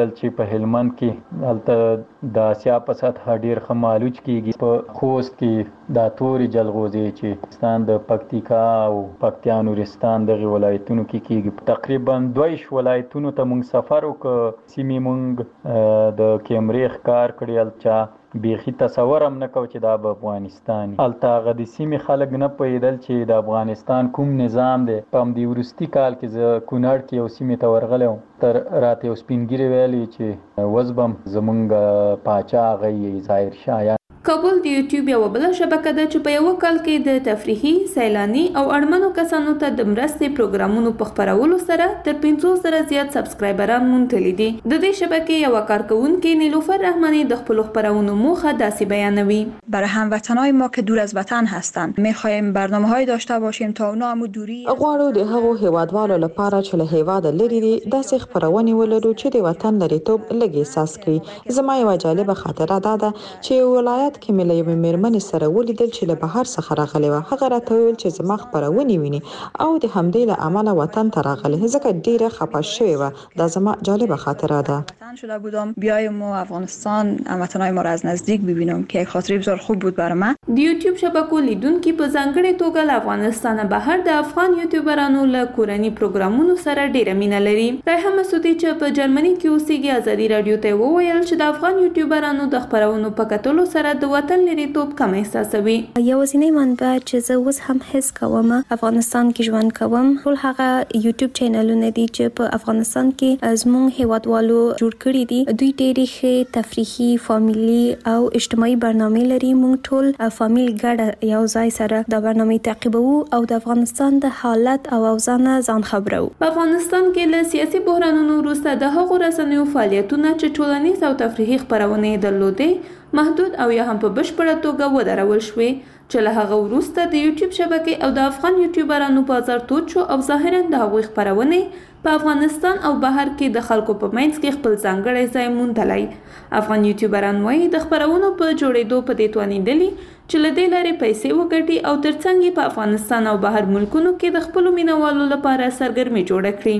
ویل چې په هلمند کې هلته د آسیا په سطح ډیر خمالوچ کیږي. په خوست کې د توري جلغوزي چې ستان د پکتیکا او پکتیا نورستان دغه ولایتونو کې کیږي. تقریبا 2 ولایتونو ته موږ سفر وکړ، سیمې موږ د کیمرې ښکار کړی، الچا بیخي تصور هم نه کو چې دا به افغانستان الته هغه د سیمې خلک نه پوهېدل چې د افغانستان کوم نظام دی. په همدې وروستي کال کې زه کونړ کې یو سیمې ته ورغلی وم، تر راته یو سپین ږیري ویلي چې اوس به زمونږ پاچا هغه ظاهر شاه. کابل د یوټیوب یو بل شبکه ده چې په یو کال کې د تفریحي، سیلاني او اړمنو کسانو ته د مرستې پروګرامونو په خپرولو سره تر 500 زیات سبسکرایبران مونتلی دي. د دې شبکې یو کارکونکي نیلوفر رحمانی د خپل خپرونو موخه داسې بیانوي: برای هموطنای ما که دور از وطن هستند می‌خوایم برنامه‌های داشته باشیم تا اونا هم دوری غواړو د هغو هیوادوالو لپاره چې له هیواده لري دي داسې خپرونې ولرو چې د وطن لريتوب لږ احساس کړي. زما یو جالبه خاطره ده چې ولایت کې مې له یوې مېرمنې سره ولیدل چې له بهر څخه راغلې وه. هغه راته وویل چې زما خپرونې ویني او د همدې له امله وطن ته راغلې، ځکه ډیره خفه شوې وه. دا زما جالبه خاطره ده. شده بودم بیایم و افغانستان هموطنای ما را از نزدیک ببینم که یک خاطره بسیار خوب بود برای من. د یوټیوب شبکو لیدونکو په ځانګړي توګه له افغانستان بهر د افغان یوټیوبرانو له کورنۍ پروګرامونو سره ډیره مینه لري. ریحان مسعودي چې په جرمني کې اوسېږي ازادي رادیو ته وویل چې د افغان یوټیوبرانو د خپرونو په کتلو سره د وطن لريتوب کم احساسوي. یوازینی منبع چې زه اوس هم حس کوم افغانستان کې ژوند کوم ټول هغه یوټیوب چینلونه دي چې په افغانستان کې زموږ هیوادوالو جوړ کړي دي. دوی ډېرې ښې تفریحي، فامیلي او اجتماعي برنامې لري. موږ ټول فامیل ګډه یو ځای سره د برنامې تعقیبوو او د افغانستان د حالت او اوضاع ځان خبرو. په افغانستان کې له سیاسي بحرانونو وروسته د هغو رسنیو فعالیتونه چې ټولنیز او تفریحي خپرونې درلودې محدود او یا هم په بشپړه توګه ودرول شوې، چې له هغه وروسته د یوټیوب شبکې او د افغان یوټیوبرانو بازار تود شو او ظاهرا د هغوی خپرونې په افغانستان او بهر کې د خلکو په منځ کې خپل ځانګړی ځای موندلی. افغان یوټیوبران وایي د خپرونو په جوړېدو په دې توانېدلي چې له دې لارې پیسې وګټي او ترڅنګ یې په افغانستان او بهر ملکونو کې د خپلو مینوالو لپاره سرګرمي جوړه کړي.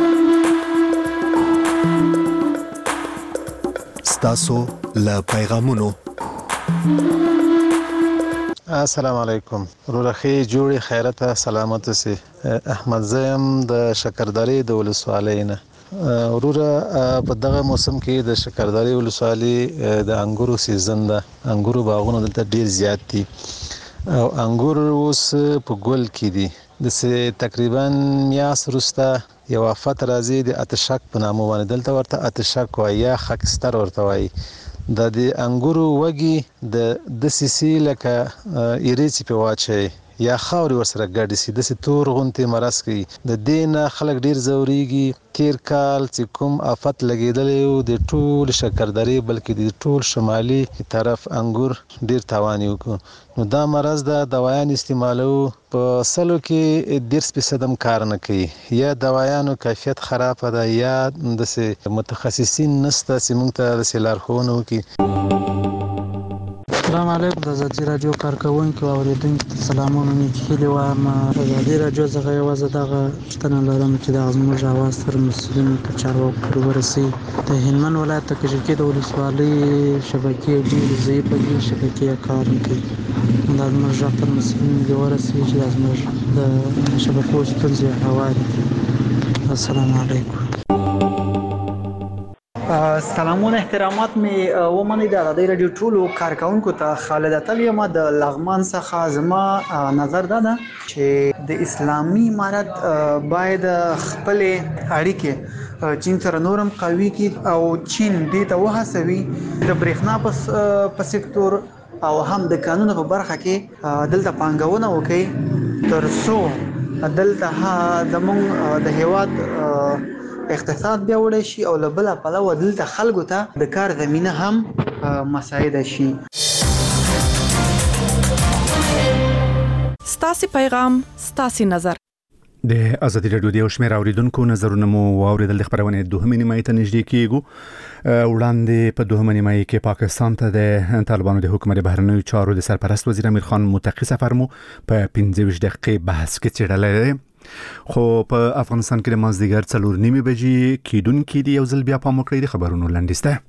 ستاسو له پیغامونو. السلام علیکم ورخه جوړي خیرته سلامت سي. احمد زیم د شکرداری د ولسوالۍ نه. وروره په دغه موسم کې د شکرداری ولسوالۍ د انګورو سیزن ده. انګورو باغونه دلته ډیر زیات دي او انګور اوس په ګل کې دي. د تقریبا میاس وروسته یو افت راځي د اتشک په نامه باندې، دلته ورته اتشک وایي یا خاکستر ورته وایي. د انګورو وږي د سیسی لکه ایریچ په واچي یا خاوري ورسره ګډ سي د تور غونتي مرز کوي. د دین خلک ډیر زوريږي. تیر کال چې کوم افت لګیدلې او د ټول شکرداري بلکې د ټول شمالي طرف انګور ډیر تاوان وکړ. نو دا مرز د دوايان استعمالو په سلو کې 10% کار نه کوي. یا دوايانو کیفیت خراب ده یا د متخصصین نسته چې موږ ته د لارښوونه وکړي. السلام علیکم د ازادي رادیو کارکونکو او اوریدونکو ته سلامونه. نیکهیلې وایم ازادي رادیو څخه یوازې دغه پوښتنه لرم چې د زموږ اواز تر مسؤلینو تر چارواکو پورې ورسي. د هلمند ولایت د کجکي د ولسوالۍ شبکې ډېرې ضعیفه دي، شبکې کار نه کوي. دا زموږ غږ تر مسؤلینو دې ورسي چې دا زموږ د شبکو ستونزې هواري. السلام علیکم. سلامونه احترامات می ومني د ازادي رادیو ټولو کارکونکو ته. خالد اتل یم د لغمان څخه. زما نظر دا ده چې د اسلامي امارت باید خپل اړیکې چین سره نورم قوي کړي او چین دې ته وهڅوي د برېښنا په سکتور او هم د قانون په برخه کې دلته پانګونه وکړي تر څو دلته زموږ د هیواد اقتصاد بیا وړي شي او له بل پلوه دلته خلکو ته د کار زمينه هم مساعده شي. ستاسو پیغام، ستاسو نظر. د ازادي رادیو د شمیر اوریدونکو نظرونه مو واوریدل. خبرونه دوهمه نیمه ته نږدې کیږو. وړاندې په دوهمه نیمه کې پاکستان ته د طالبانو د حکومت بهرنیو چارو د سرپرست وزیر امیر خان متقی سفر مو په 15 دقیقې بحث کې چیرله خو په افغانستان کې د مازدیګر 4:30 بجې کېدونکې دی یو ځل بیا په مکړې د خبرونو لنډسته.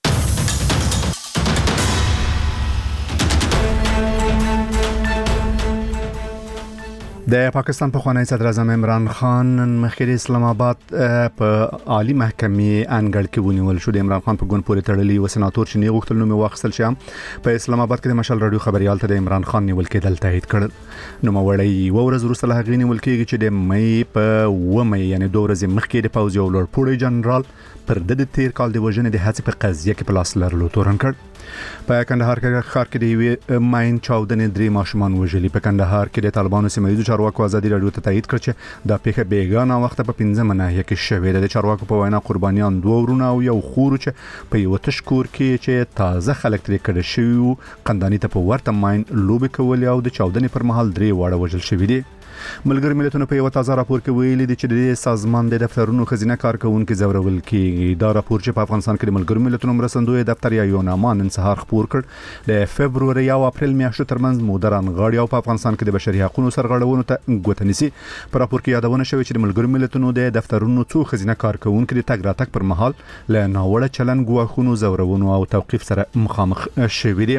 د پاکستان پخوانی صدر اعظم عمران خان مخکې اسلام آباد په عالی محکمې انګړ کې ونیول شو. د عمران خان په ګوند پورې تړلي و سناتور چې نه غوښتل نو واخیستل شي په اسلام آباد کې د مشال رادیو خبريال ته د عمران خان نیول کېدل تایید کړل. نو موري ورځ وروسته له هغې نیول کېږي چې د مې په 2 مې یعنی 2 ورځې مخکې د پوځ یو لوړپوړی جنرال پر د تیر کال د وژنې د هڅې په قضیه کې په لاس لرلو تورن کړ. په کندهار ښار کې د یوې ماین چاودنې 3 ماشومان وژلي. په کندهار کې د طالبانو سیمه چارواکو ازادي رادیو ته تایید کړ چې دا پیښه بیګانه وخت په 15 ناحیه کې شوې ده. د چارواکو په وینا قربانیان 2 ورونه او یو خور چې په یو تشکور کې چې تازه خلک ترې کړه شوی قندانی ته په ورته ماین لوبې کولې او د چاودنې پر مهال 3 واړه وژل شوي دي. ملګری ملتونو په یو تازه راپور کې ویلي دي چې د سازمان د دفترونو خزینه کارکونکو زورول کیږي. دا راپور چې په افغانستان کې د ملګری ملتونو مرستندوی دفتر یا یوناما نن سهار خبر کړ د فبروري او اپریل میاشتو ترمنځ مودران غاړي او په افغانستان کې د بشري حقوقو سرغړونو ته ګوته نیسي. په راپور کې یادونه شوې چې د ملګری ملتونو د دفترونو څو خزینه کارکونکو د تګ راتګ پر مهال له ناوړه چلن ګواښونو زورونو او توقيف سره مخامخ شوي دي.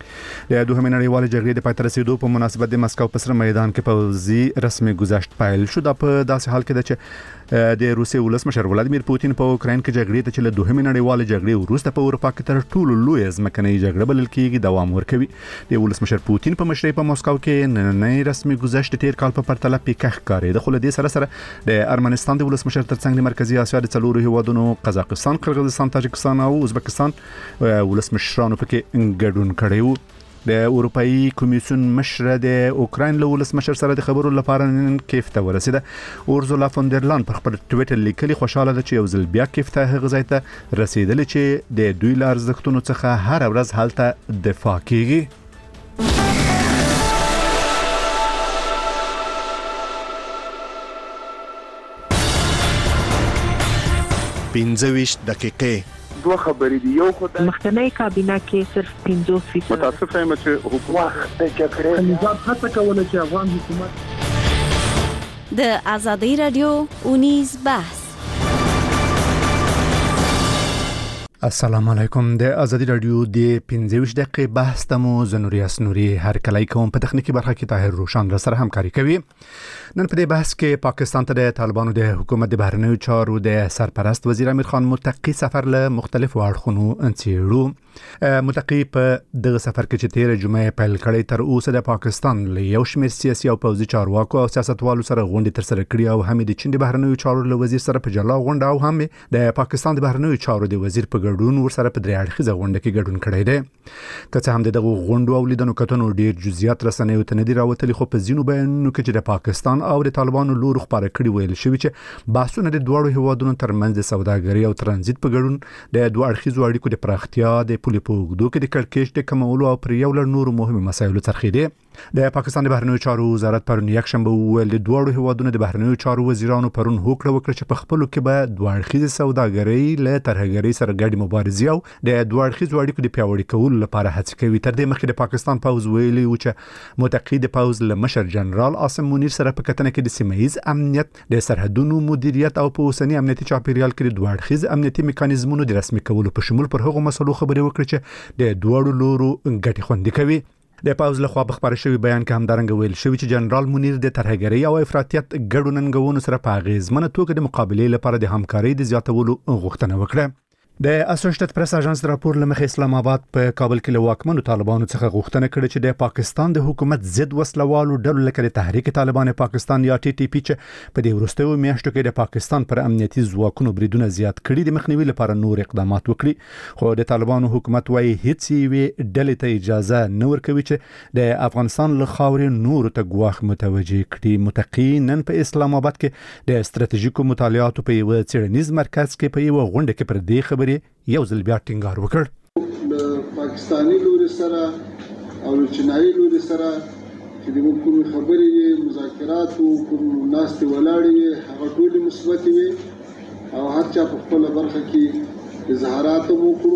د دوهمې نړیوالې جګړې د پای ته رسیدو په مناسبت د مسکو په سر میدان کې پوځي رسمي گذشت پایل شو. دا په داسې حال کې ده چې د روسیې ولسمشر ولادیمیر پوتین په اوکراین کې جګړې ته چې له دوهمې نړیوالې جګړې وروسته په اروپا کې تر ټولو لوی ځمکنۍ جګړه بلل کېږي دوام ورکوي. د ولسمشر پوتین په مشرۍ په مسکو کې نننۍ رسمي گذشت تیر کال په پرتله پیکه ښکارېده. خو له دې سره د ارمنستان د ولسمشر ترڅنګ د مرکزی اسیا د 4 هیوادونو قزاقستان، قرغیزستان، تاجکستان او ازبکستان ولسمشرانو پکې ګډون کړی وو. د اروپאי کمیسیون مشر د اوکراین له ولسمشر سره د خبرو لپاره نن کیف ته ورسیده. اورزولا فون در لاین پر خپل ټویټر لیکلي خوشاله ده چې یو ځل بیا کیف ته هغه ځای ته رسیدل چې د دوی لار ارزښتونو څخه هر ورځ هلته دفاع کیږي. 25 دقیقې دوه خبرې دي. یو خو د مخکنی کابینه کې صرف 50% متاسف یم چې حکومت د جګړې نظام هڅه کوله چې افغان حکومت د ازادي رادیو اونیز بحث. السلام علیکم. د ازادي رادیو د 15 دقیقې بحث تمو زنوري اسنوري هر کله کوم په تخنیکی برخه کې طاهر روشن سره همکاري کوي. نن په دې بحث کې پاکستان ته د طالبانو د حکومت د بهرنیو چارو د سرپرست وزیر امیر خان متقی سفر له مختلفو اړخونو انڅېړو. متقی په دغه سفر کې چې 13 جمعې پیل کړی تر اوسه د پاکستان له یو شمېر سیاسي او پوځي چارواکو او سیاستوالو سره غونډې تر سره کړې او هم د چین د بهرنیو چارو له وزیر سره په جلا غونډه او هم د پاکستان د بهرنیو چارو د وزیر په ګډون ورسره په 3 اړخیزه غونډه کې ګډون کړی دی. که څه هم دغه غونډو او لیدنو کتنو ډیر جزئیات رسنیو ته نه دي راوتلي، خو په ځینو بیانونو کې چې د پاکستان او د طالبانو لور خبره کړي ویل شوی چې بحثونه د دوه هیوادونو ترمنځ د سوداګرۍ او ترانزیت په ګډون د دوه اړخیزو اړیکو د پراختیا، د پولې په اوږدو کې د کړکېچ د کمولو او پر یو لړ نورو مهمو مسایلو څرخېدي. د پاکستان د بهرنیو چارو وزارت پرون یکشنبه ویل د دوه هیوادونو د بهرنیو چارو وزیرانو پرون هوکړه وکړه چې په خپلو کې به دوه اړخیزه سوداګرۍ له ترهګرۍ سره ګډه مبارزه او د دوه اړخیزو اړیکو د پیاوړي کولو لپاره هڅه کوي. تر دې مخکې د پاکستان پوځ ویلي و چې متقی د پوځ له مشر جنرال عاصم منیر سره په کتنه کې د سیمه‌ایز امنیت، د سرحدونو مدیریت او په اوسنی امنیتي چاپیریال کې د دوه اړخیز امنیتي میکانیزمونو د رسمي کولو په شمول پر هغو مسلو خبرې وکړي چې د دوه لورو ګټې خوندي کوي. د پاوز له خوا بخبر شوی بیان کې همدارنګه ویل شوی چې جنرال منیر د ترهګرۍ او افراطیت ګډو ننګونو سره په اغیزمنه توګه د مقابلې لپاره د همکارۍ د زیاتولو غوښتنه وکړه. د اسوسییټډ پریس اژانس راپور لمخې اسلام آباد په کابل کې له واکمنو طالبانو څخه غوښتنه کړې چې د پاکستان د حکومت ضد وسلوالو ډلو لکه د تحریک طالبان پاکستان یا ټي ټي پی چې په دې وروستیو میاشتو کې د پاکستان پر امنیتي ځواکونو بریدونه زیات کړي د مخنیوي لپاره نور اقدامات وکړي. خو د طالبانو حکومت وايي هیڅ یوې ډلې ته اجازه نه ورکوي چې د افغانستان له خاورې نور ته ګواښ متوجه کړي. متقی نن په اسلام آباد کې د ستراتیژیکو مطالعاتو په یو څېړنیز مرکز کې په یو غونډه کې پر دې خبرې یو ځل بیا ټینګار وکړ. د پاکستاني لوري سره او چینایي لوري سره چې د کوم خبرې مذاکرات او کوم ناستې ولاړې هغه ټول مثبت وي او هر چا په خپل برخه کې اظهارات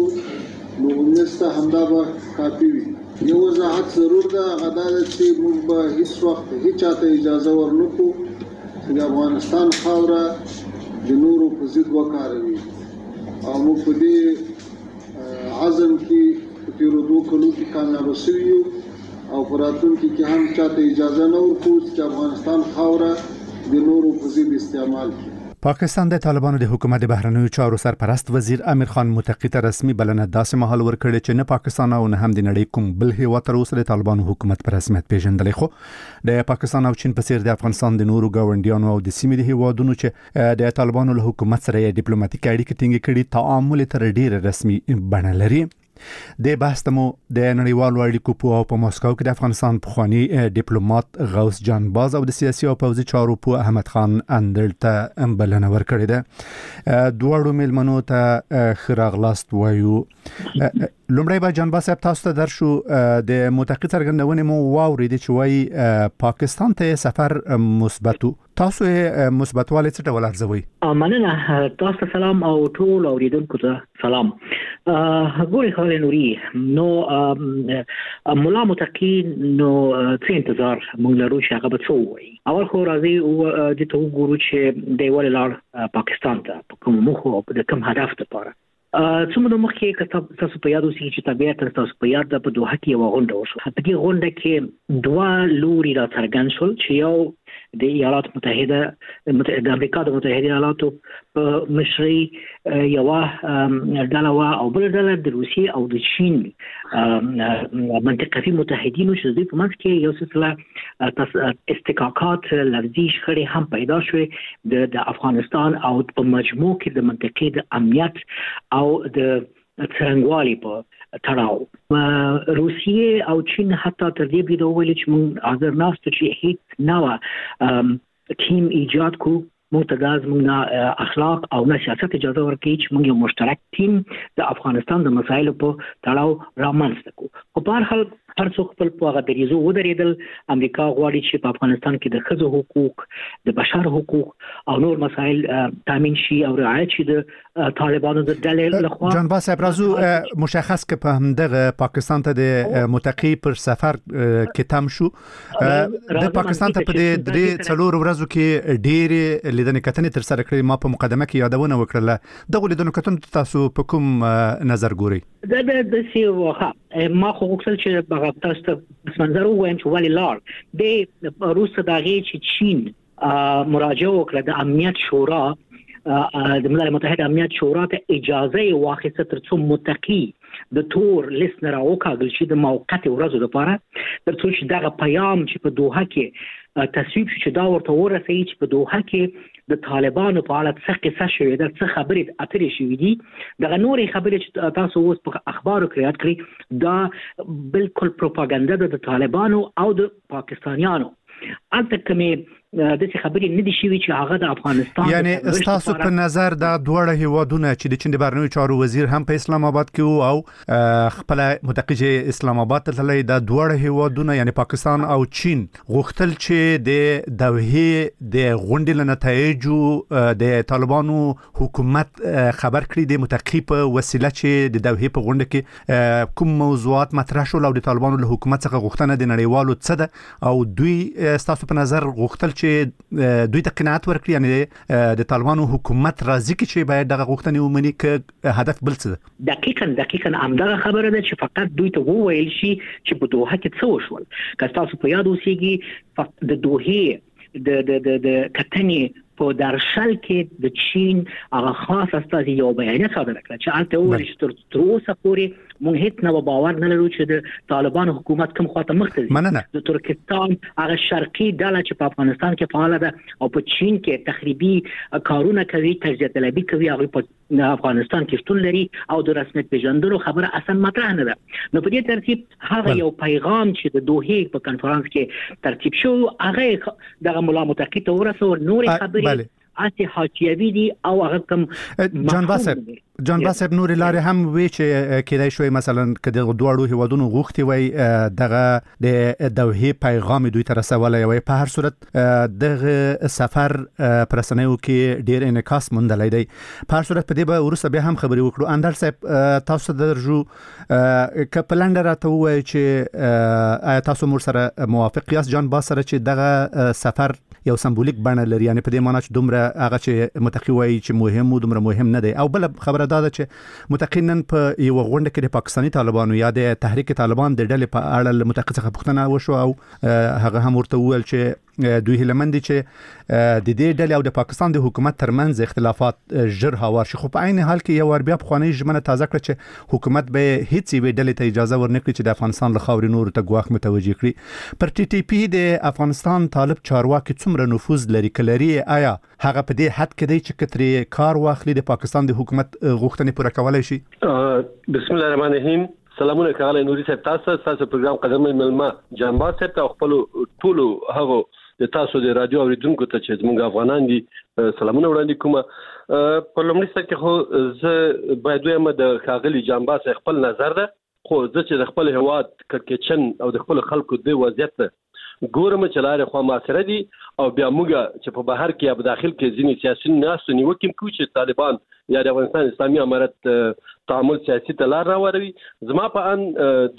وکړو نو ونسته همدا به کافي وي. یو وضاحت ضرور ده، هغه دا چې موږ به هیڅ وخت هیڅ چاته اجازه ورنکړو د افغانستان خاوره د نورو په ضد وکاروي او موږ په دې عزم کې په تیرو 2 کلو کې کامیاب شوي یو او په راتلونکي کې هم چاته اجازه نه ورکوو چې افغانستان خاوره د نورو په ضد استعمال کړي. پاکستان د طالبانو د حکومت د بهرنیو چارو سرپرست وزیر امیر خان متقی ته رسمي بلنه داسې مهال ورکړې چې نه پاکستان او نه هم د نړۍ کوم بل هیواد تر اوسه د طالبانو حکومت په رسمیت پیژندلی، خو د پاکستان او چین په څیر د افغانستان د نورو ګاونډیانو او د سیمې د هیوادونو چې د طالبانو له حکومت سره یې ډیپلوماټیک اړیکې ټینګې کړي تعامل تر ډیره رسمي بڼه لري. د بحث تمو د نړیوالو اړیکو په ماسکو کې د افغانستان پخوانی ډیپلوماټ غوث جان باز او د سیاسي او پوځي چارو په احمد خان اندړ ته بلنه ورکړې ده. دوړو ملمنو ته خراغلاست وایو. لومړی به جان باز صاحب تاسو ته درشو د متقی څرګندونې مو واورید چې وایي پاکستان ته سفر مثبتو، تاسو مثبتوالی څه ډول ارزوئ؟ مننه، تاسو ته سلام او ټول اوریدونکو ته سلام. ګوري خالي نوري نو مولا متقی نو څه انتظار مونږ لرو چې هغه به څه وایي. اول خو راځي او د تو ګورو چې د ولې لار پاکستان ته کوم مخ او د کوم هدف لپاره څومره مخکې تاسو په یاد اوسئ چې طبیعت تاسو په یاد د په دوه کې یو غونډه وشو. په دې غونډه کې دوه لوري را څرګند شول چې یو د ایالات متحده د امریکا د متحده ایالاتو په مشرۍ یو ډله وا او بل ډله د روسیې او د چین منطقوي متحدینو چې دوی په منځ کې یو سلسله استحقاقات لفظي شخړې هم پیدا شوې د افغانستان او په مجموع کې د منطقې د امنیت او د څرنګوالي په تړاو. روسیې او چین حتی تر دې بریده وویل چې موږ حاضر ناستو چې هیڅ نوه ټیم ایجاد کو، موږ ته دا زموږ اخلاق او نه سیاست اجازه ورکوي چې موږ یو مشترک ټیم د افغانستان د مسایلو په تړاو رامنځته کړو. خو په هر حال هر څوک خپل په هغه دریځو ودرېدل. امریکا غواړي چې په افغانستان کې د ښځو حقوق، د بشر حقوق او نور مسایل تامین شي او رعایت شي د طالبانو د ډلې لخوا. جان باز صاحب راځو مشخص که په همدغه پاکستان ته د متقی پر سفر کې تم شو. د پاکستان ته په دې 3-4 ورځو کې ډېرې لیدنې کتنې تر سره کړې. ما په مقدمه کې یادونه وکړله، دغه لیدنو کتنو تاسو په کوم نظر ګورئ؟ د سی وخه ما خو غوښتل چې تاسو ته منظر ووایم چې ولې لار د روس د هغې چې چین مراجعه وکړه د امنیت شورا، د ملل متحد امنیت شورا ته اجازه واخیسته تر څو متقی د تور لیست نه راوکاږل شي د موقت ورځو لپاره، تر څو چې دغه پیام چې په دوحه کې تصویب شي چې دا ورته ورسوي چې په دوحه کې د طالبانو په اړه څه قصه شوې ده، څه خبرې اترې شوې دي. دغه نورې خبرې چې تاسو اوس په اخبارو کې یاد کړئ دا بالکل پروپاګاندا ده د طالبانو او د پاکستانیانو. البته کومې دغه خبرې نه دي شوې چې هغه د افغانستان، یعنی تاسو په نظر دا دوړه هیوادونه چې د چین د بهرنیو چارو وزیر هم په اسلام آباد کې او خپل متقی اسلام آباد ته تللی، دا دوړه هیوادونه یعنی پاکستان او چین غوښتل چې د دوحې د غونډې له نتایجو د طالبانو حکومت خبر کړي د متقی په وسیله چې د دوحې په غونډه کې کوم موضوعات مطرح شول او د طالبانو له حکومت څخه غوښتنه د نړیوالو څه ده او دوی تاسو په نظر غوښتل چې دوی ته قناعت ورکړي، یعنی د طالبانو حکومت راضي کړي چې باید دغه غوښتنې ومني که هدف بل څه ده؟ دقیقاً همدغه خبره ده چې فقط دوی ته وویل شي چې په دوحه کې څه وشول. که تاسو په یاد اوسېږي د دوحې د کتنې په درشل کې د چین هغه خاص استازي یو بیانیه صادره کړه چې هلته وویل چې تر اوسه پورې موږ هیڅ نه باور نه لرو چې د طالبانو حکومت کوم خواته مخ ته د ترکستان هغه شرقي ډله چې په افغانستان کې فعال ده او په چین کې تخریبي کارونه کوي، تجزیه طلبي کوي، هغه په افغانستان کې شتون لري او د رسمیت پیژندلو خبره اصلا مطرح نه ده. نو په دې ترتیب هغه یو پیغام چې د دوحې په کنفرانس کې ترتیب شو هغه دغه مولا متقی ته ورسو، نورې خبرې اته حاکیوي دي او هغه کوم جان باسب نور لارې هم وی چې کېدای شوی مثلا کله دوړو هیوادونو غوښتي وي دغه د دوحې پیغام دوی ته رسولای وي په هر صورت دغه سفر پرسنیو کې ډیر انعکاس موندلای دی په هر صورت په دې به ورسره به هم خبري وکړو اندر صاحب تاسو درجو کپلند راته وای چې تاسو مور سره موافق یاست جان باس سره چې دغه سفر یو سمبولیک بڼه لري یعنی په دې معنی چې دومره هغه چې متقی وای چې مهم او دومره مهم نه دی او بل خبره دا ده چې متقینن په یو غونډه کې د پاکستاني طالبانو یا د تحریک طالبان د ډلې په اړه متقی څخه پوښتنه وشو او هغه هم ورته وویل چې دوی هلمند چې د دې ډلې او د پاکستان د حکومت ترمنځ اختلافات ژر هوار شي خو په عین حال کې یو ور بیا بخوانی ژمنه تازه کړ چې حکومت به هیڅ وی ډلې ته اجازه ورنکړي چې د افغانستان له خاورې نور ته ګواښ متوجه کړي پر ټي ټي پی د افغانستان طالب چارواکي څومره نفوذ لري کلري آیا هغه په دې حد کې دی چې کتري کار واخلي د پاکستان د حکومت غوښتنې پوره کولای شي بسم الله الرحمن الرحیم سلامونه کاله نوري صاحب تاسو پروګرام قدمه ملما جنبات صاحب ته خپل ټول هغه د تاسو د رادیو اوریدونکو ته چې زموږ افغانان دي سلامونه وړاندې کوم په لومړي سر کې خو زه باید وایم د خاغلی جنبات خپل نظر ده خو زه چې د خپل هواد کچن او د خپل خلکو د وضعیت ګورم چې لارې خو معاصره دي او بیا موږ چې په بهر کې او داخل کې ځینې سیاسي ناس نیوکې کوي چې طالبان یا د افغانستان اسلامي امارت تعامل سیاسي ته لار راوړي زما په ان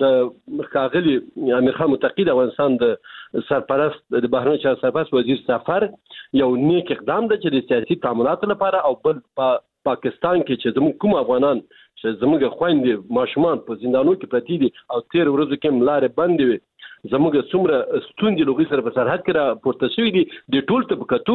د خاغلی امیر خان متقی د افغانستان د سرپرست د بهرنی چارو سرپرست وزیر سفر یو نیک اقدام ده چې د سیاسي تعاملاتو لپاره او بل پاکستان کې چې زموږ کوم افغانان چې زموږ خويندې ماشومان په زندانونو کې پراته دي او 13 ورځې کې لارې بندې وي زموږ څومره ستوندې لوګي سره په سرحد کې را پورته شوې دي د ټول طبقاتو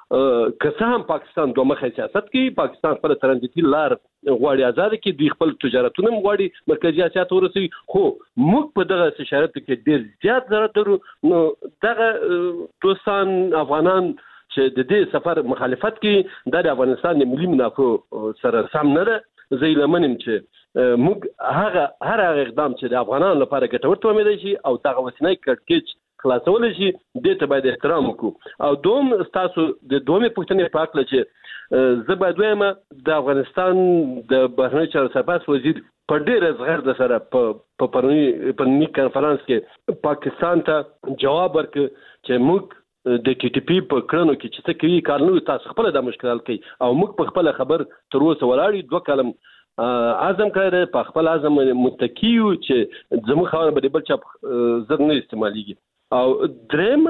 که هم پاکستان دوه مخه سیاست کوي پاکستان خپل ترانزیتي لار غواړي آزاد کې دوی خپل تجارتونه غواړي مرکزی اسیا ته ورسوي خو موږ په دغه شرایطو کې ډیر زیات ضرورت لرو نو دغه دوستان افغانان چې د دې سفر مخالفت کوي د افغانستان د ملي منافع سره سم نه ده زه لمنم چې موږ هر اقدام چې د افغانانو لپاره ګټور تومېدای شي او دغه وسنۍ کړکېچ خلاصول شي د ته باید احترام وکړو او دوم تاسو د دومې پښتنې په اړه چې زه باید وایم د افغانستان د بهرنی چارو سرپرست وزیر په ډېر زغر د سره په پرونی کانفرنس کې پاکستان ته جواب ورکړ چې موږ د ټي ټي پی په کړنو کې چې څه کوي کار نه تاسو خپل د مشکلات کوي او موږ په خپل خبر تر اوسه ولاړی دوه کلم اعظم کړی په خپل اعظم متکیو چې زموږ خبره به بل چا زر نه استعماليږي او دریم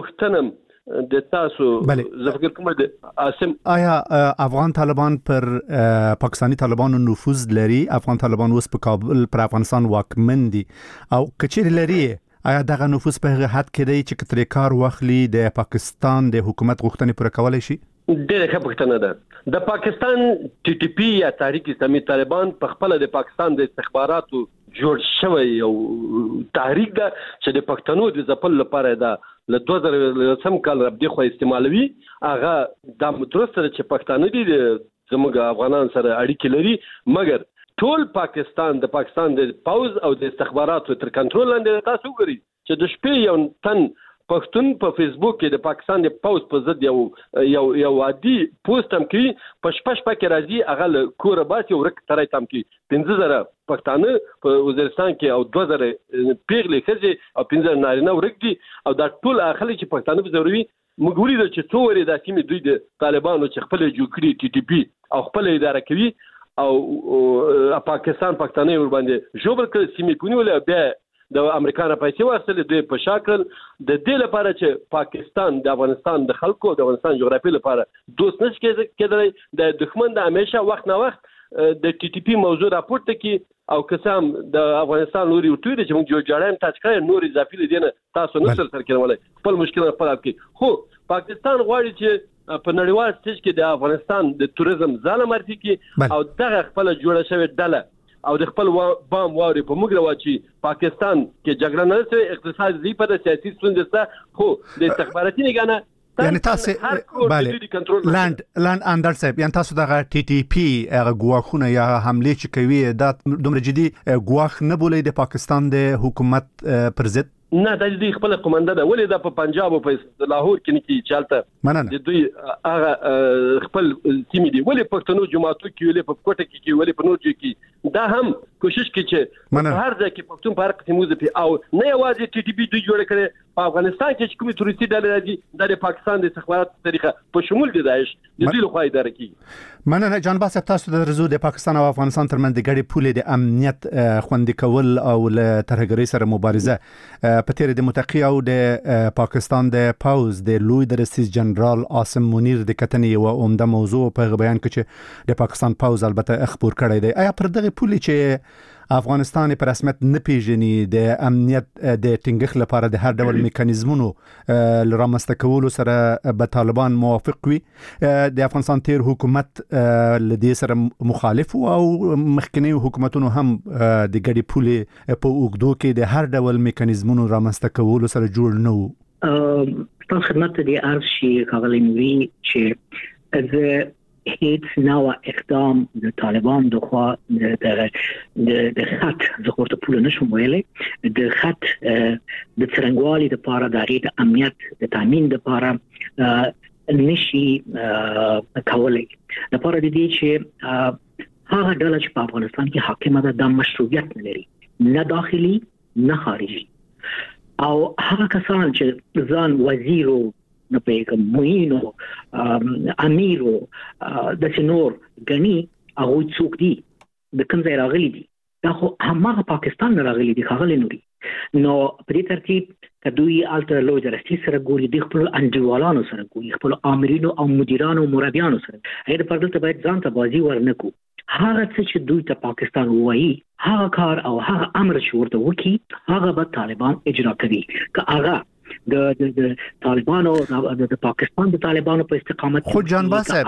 پښتنم د تاسو زه فکر کوم د اسم آیا افغان طالبان پر پاکستانی طالبانو نفوذ لري افغان طالبان اوس په کابل پر افغانستان واکمن دي او کچیر لري آیا دغه نفوذ په هغه حد کې دی چې کتري کار واخلي د پاکستان د حکومت غوښتنې پوره کولای شي ډېره ښه پوښتنه ده د پاکستان ټي ټي پی یا تحریک اسلامي طالبان په خپل د پاکستان د استخباراتو جوړ شوی یو تحریک ده چې د پښتنو د ځپل لپاره ده له 2000 کال ربدي خو استعمالوي هغه د درسته چې پښتانه دي زموږ افغانان سره اړیکې لري مګر ټول پاکستان د پاوز او د استخباراتو تر کنټرول لاندې تاسو ګورئ چې د شپې یو تن پښتون په فیسبوک کې د پاکستان د پاوز په ضد یو عادي پوسټ هم کوي په شپه کې راځي هغه کور باسي او ورک ترای تم کوي 15000 پښتانه په وزیرستان کې او 2000 پیغلې خځې او 15 نارینه ورک دي او دا ټول اخلي چې پښتانه به ضروري موږ ولې چې څو ورې د سیمې دوی د طالبانو چې خپل جوړ کړی ټي ټي پی او خپل اداره کوي او پاکستان پښتانه ور باندې جوړ کړ سیمې کونیول بیا د امریکا نه پیسې واصله دوی په شکل د دې لپاره چې پاکستان د افغانستان د خلکو د افغانستان جغرافیې لپاره دوست نشي کېدای د دښمن د همیشه وخت نه وخت د ټي ټي پی موضوع راپورته کی او قسم د افغانستان لوري وټوي چې موږ جوړایم تاسو کړئ نور اضافي لدینه تاسو نه سر کېولای خپل مشکل خپل حل کړئ خو پاکستان غواړي چې په نړیوال سټیج کې د افغانستان د توریزم ځاله مرتي کې او دغه خپل جوړه شوی ډله او د خپل بام واري په موږ راوچی پاکستان کې جګړه نه سي اقتصادي په سیاسي ستونزې خو د استخباراتي نگانه یعنی تاسو بله لاند اندر صاحب یعنی تاسو دغه ټي ټي پی هغه ګواښونه یا حمله چې کوي دا دومره جدي ګواښ نه بولې د پاکستان د حکومت پر ضد نه د دې خپل قومنده ده ولې د په پنجاب او په لاهور کې نه کی چالتہ د دوی هغه خپل سیمې دی ولې پښتنو جماعتو کې ولې په کوټه کې ولې په نور کې دا هم کوشش کوي چې هر ځای کې پښتون په هر قسم وظیفه او نه یوازې ټي ټي پی دوی جوړ کړي په افغانستان کې کومې تورستي ډلې راځي د پاکستان د استخبارات طریقه په شمول د داعش د دوی لخوا اداره کیږي مننه جان باسط تاسو د رزو د پاکستان او افغانستان ترمنځ د ګډې پولې د امنیت خوندي کول او له ترهګرۍ سره مبارزه په تیر د متقی او د پاکستان د پاوز د لوی درستیز جنرال عاصم منیر د کتنې او عمده موضوع په بیان کې چې د پاکستان پاوز البته خبر کړی دی آیا پر دغه پولې چې افغانستان په رسمیت نه پیژني د امنیت د ټینګښت لپاره د هر ډول میکانیزمونو لرامسته کولو سره به طالبان موافق وي د افغانستان تیر حکومت لدې سره مخالف او مخکنی حکومتونو هم د ګډي پولې په اوګدو کې د هر ډول میکانیزمونو رامسته کولو سره جوړ نه وو تاسو خدمت دي ارشي کاغلی نوی چې هیڅ نوع اقدام د طالبان دغه د خط زخورت پول نشم ویلې د خط د څرنګوالي د پاره د امنیت د تامین د پاره نشي کولای د پاره د دې چې هغه ډله چې په افغانستان کې حاکمه ده د مشروعیت نه لري نه داخلي نه خارجي او هغه کسان چې ځان وزیرو نه پیګم موینو امیرو د سنور غني هغه څوک دي د کوم ځای راغلي دي دا خو همغه پاکستان نه راغلي دي خغل نوري نو په دې ترتیب کدوې الټر لوی درستي سره ګوري د خپل انډیوالانو سره ګوري خپل امرینو او مدیرانو او مربیانو سره هغه په دې ته باید ځان ته بازي ورنکو هغه چې دوی ته پاکستان وایي هغه کار او هغه امر چې ورته وکي هغه به طالبان اجرا کوي که هغه د طالبانو د پاکستان د طالبانو په استقامت خو جان باسط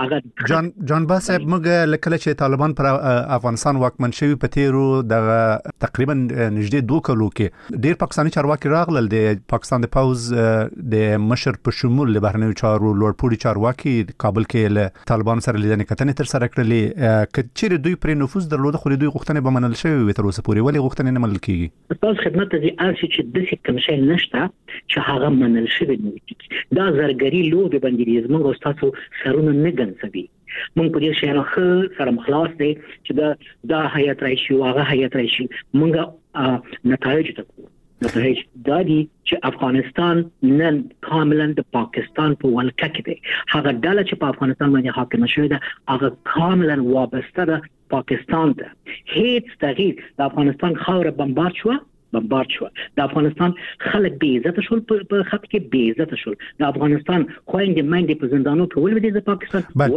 موږ لکه چې طالبان پر افغانستان واکمن شوی په تیرو د تقریبا نږدې 2 کلو کې ډیر پاکستاني چارواکي راغلل د پاکستان د پاوز د مشر په شمول د بهرنیو چارو لوړپوړي چارواکي کابل کې له طالبان سره لیدنې کتنې تر سره کړلې کچېر دوی پر نفوذ درلود خو دوی غوښتنې به منل شوی تر اوسه پورې ولې غوښتنې نه منل کیږي تاسو خدمت دي ارشي چې د څه کوم شی نشته چې هغه منل شوی نه دي دا زرګری لوبه باندې زموږ تاسو سرونه نه ګنځوي مونږ په دې شی نه سره مخلاص دي چې دا هيئت رئیس او هغه هيئت رئیس مونږ نتایج ته نتایج دا دي چې افغانستان نن کاملا د پاکستان په ولکه کې دی هغه ډله چې په افغانستان باندې حاکم شوی ده هغه کاملا وابسته ده پاکستان ته هیڅ تغییر د افغانستان خوره بمبارد شو د افغانستان خلک بې عزت شول په خط کې بې عزت شول د افغانستان خويندې مېندې په زندانو کې ولې د پاکستان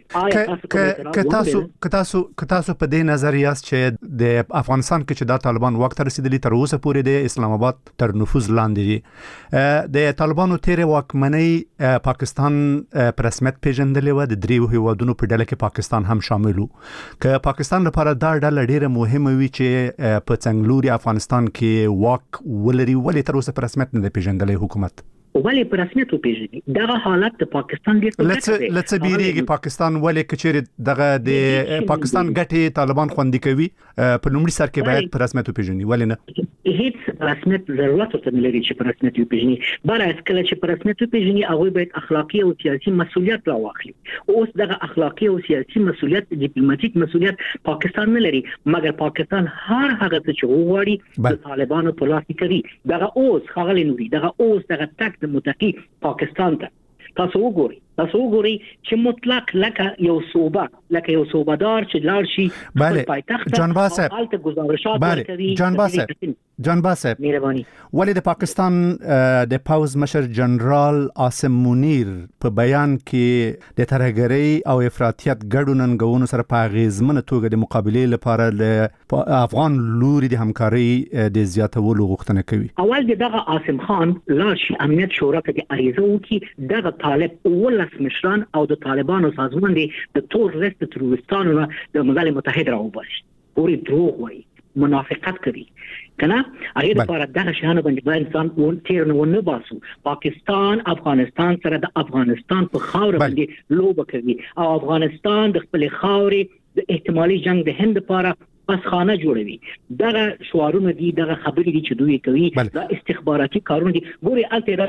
ولې تاسو په دې نظر یاست چې د افغانستان کې چې د طالبان وخت رسیدلی تر اوسه پورې د اسلام آباد تر نفوذ لاندې دي د طالبانو تیر واکمنۍ پاکستان پر رسمیت پیژندلې و د دریو هیوادونو په ډله کې پاکستان هم شامل وو که پاکستان لپاره دا ډله ډیره مهمه وي چې په څنګلوري افغانستان کې واک ولري ولې تر اوسه په رسمیت نه پیژندلې حکومت ولې په رسمیت پیژني دا حالت د پاکستان ډیر لڅ بیریږي پاکستان ولې کچېر دغه د پاکستان ګټي طالبان خوندي کوي په لومړي سر کې باید په رسمیت پیژني ولې نه هیڅ رسمیت ضرورت ورته لري چې په رسمیت پیژني بل اسکل چې په رسمیت پیژني هغه باید اخلاقی او سیاسي مسولیت راوخلي اوس دغه اخلاقی او سیاسي مسولیت ډیپلوماټیک مسولیت پاکستان نه لري مګر پاکستان هر هغه چې وغواړي د طالبانو په لاس کې کوي دغه اوس خغلی نوري دغه اوس دغه تک د متقی پاکستان ته تاسو وګورئ چې مطلق لکه یو صوبدار چې لاړ شي بله پایتخت جان باسط حالت گزارشات ورکوي جان باسط مهرباني ولې د پاکستان د پاوز مشر جنرال عاصم منیر په بیان کې د ترهګرۍ او افراطیت ګډو ننګونو سره په غیزمنه توګه د مقابله لپاره له افغان لوري د همکاري د زیاتولو غوښتنه کوي اول دغه عاصم خان لاړ شي امنیت شورا ته د اړیزو کې دغه طالب ولس مشران او د طالبانو سازمان د تور رست تروریستانو د ملل متحد راوباسي پوری دروغ وایي منافقت کوي کنه هغه لپاره دغه شانه باندې انسان ول تیر نه باسو پاکستان افغانستان سره د افغانستان په خاور باندې لوبه کوي او افغانستان د خپل خاورې د احتمالي جنگ د هند لپاره پسخانه جوړوي دغه شعارونه دي دغه خبرې دي چې دوی کوي دا استخباراتي کارونه دي ګوري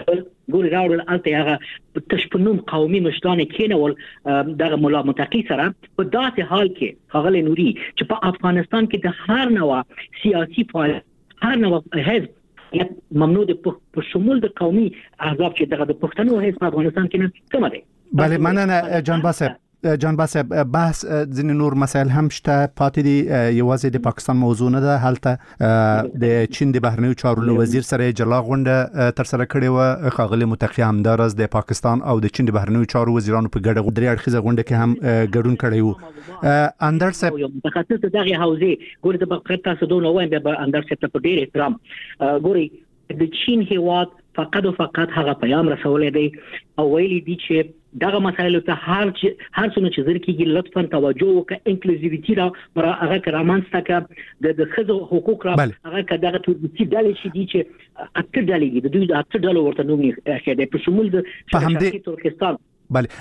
راوړل الته هغه تشپنوم قومي مشران کېنول دغه مولا متقی سره په داسې حال کې خغل نوري چې په افغانستان کې د هر نوع سیاسي فعالیت هر نوع حزب ممنوع ده په شمول د قومي احزاب چې دغه د پښتنو حزب په افغانستان کې نه کومه ده. بله مننه جان باسب بحث ځینې نور مسایل هم شته پاتې دي یوازې د پاکستان موضوع نه ده هلته د چین د بهرنیو چارو وزیر سره جلا غونډه تر سره کړې و ښاغلي متقی همدارس د پاکستان او د چین د بهرنیو چارو وزیرانو په ګډه درې اړخیزه غونډه کې هم ګډون کړی و اندرسب یو متخصص دغه حوزه ګوري د بقرت تاسو دوه وایم به اندرسب ته په ډیر احترام ګوري د چین هیواد فقط هغه پیغام رسولې دی او ویلي دي چې دغه مسایلو ته هر څونه چې ځکه لطفا توجه وکړه انکلوزیویټی را هغه کرامانس تک د خزو حقوق را هغه کداغه ټولګي ډالې شي دي چې اته ډالې د دوی د اته ډالو ورته نومي اخیده په شمول د شرقي ترکستان بله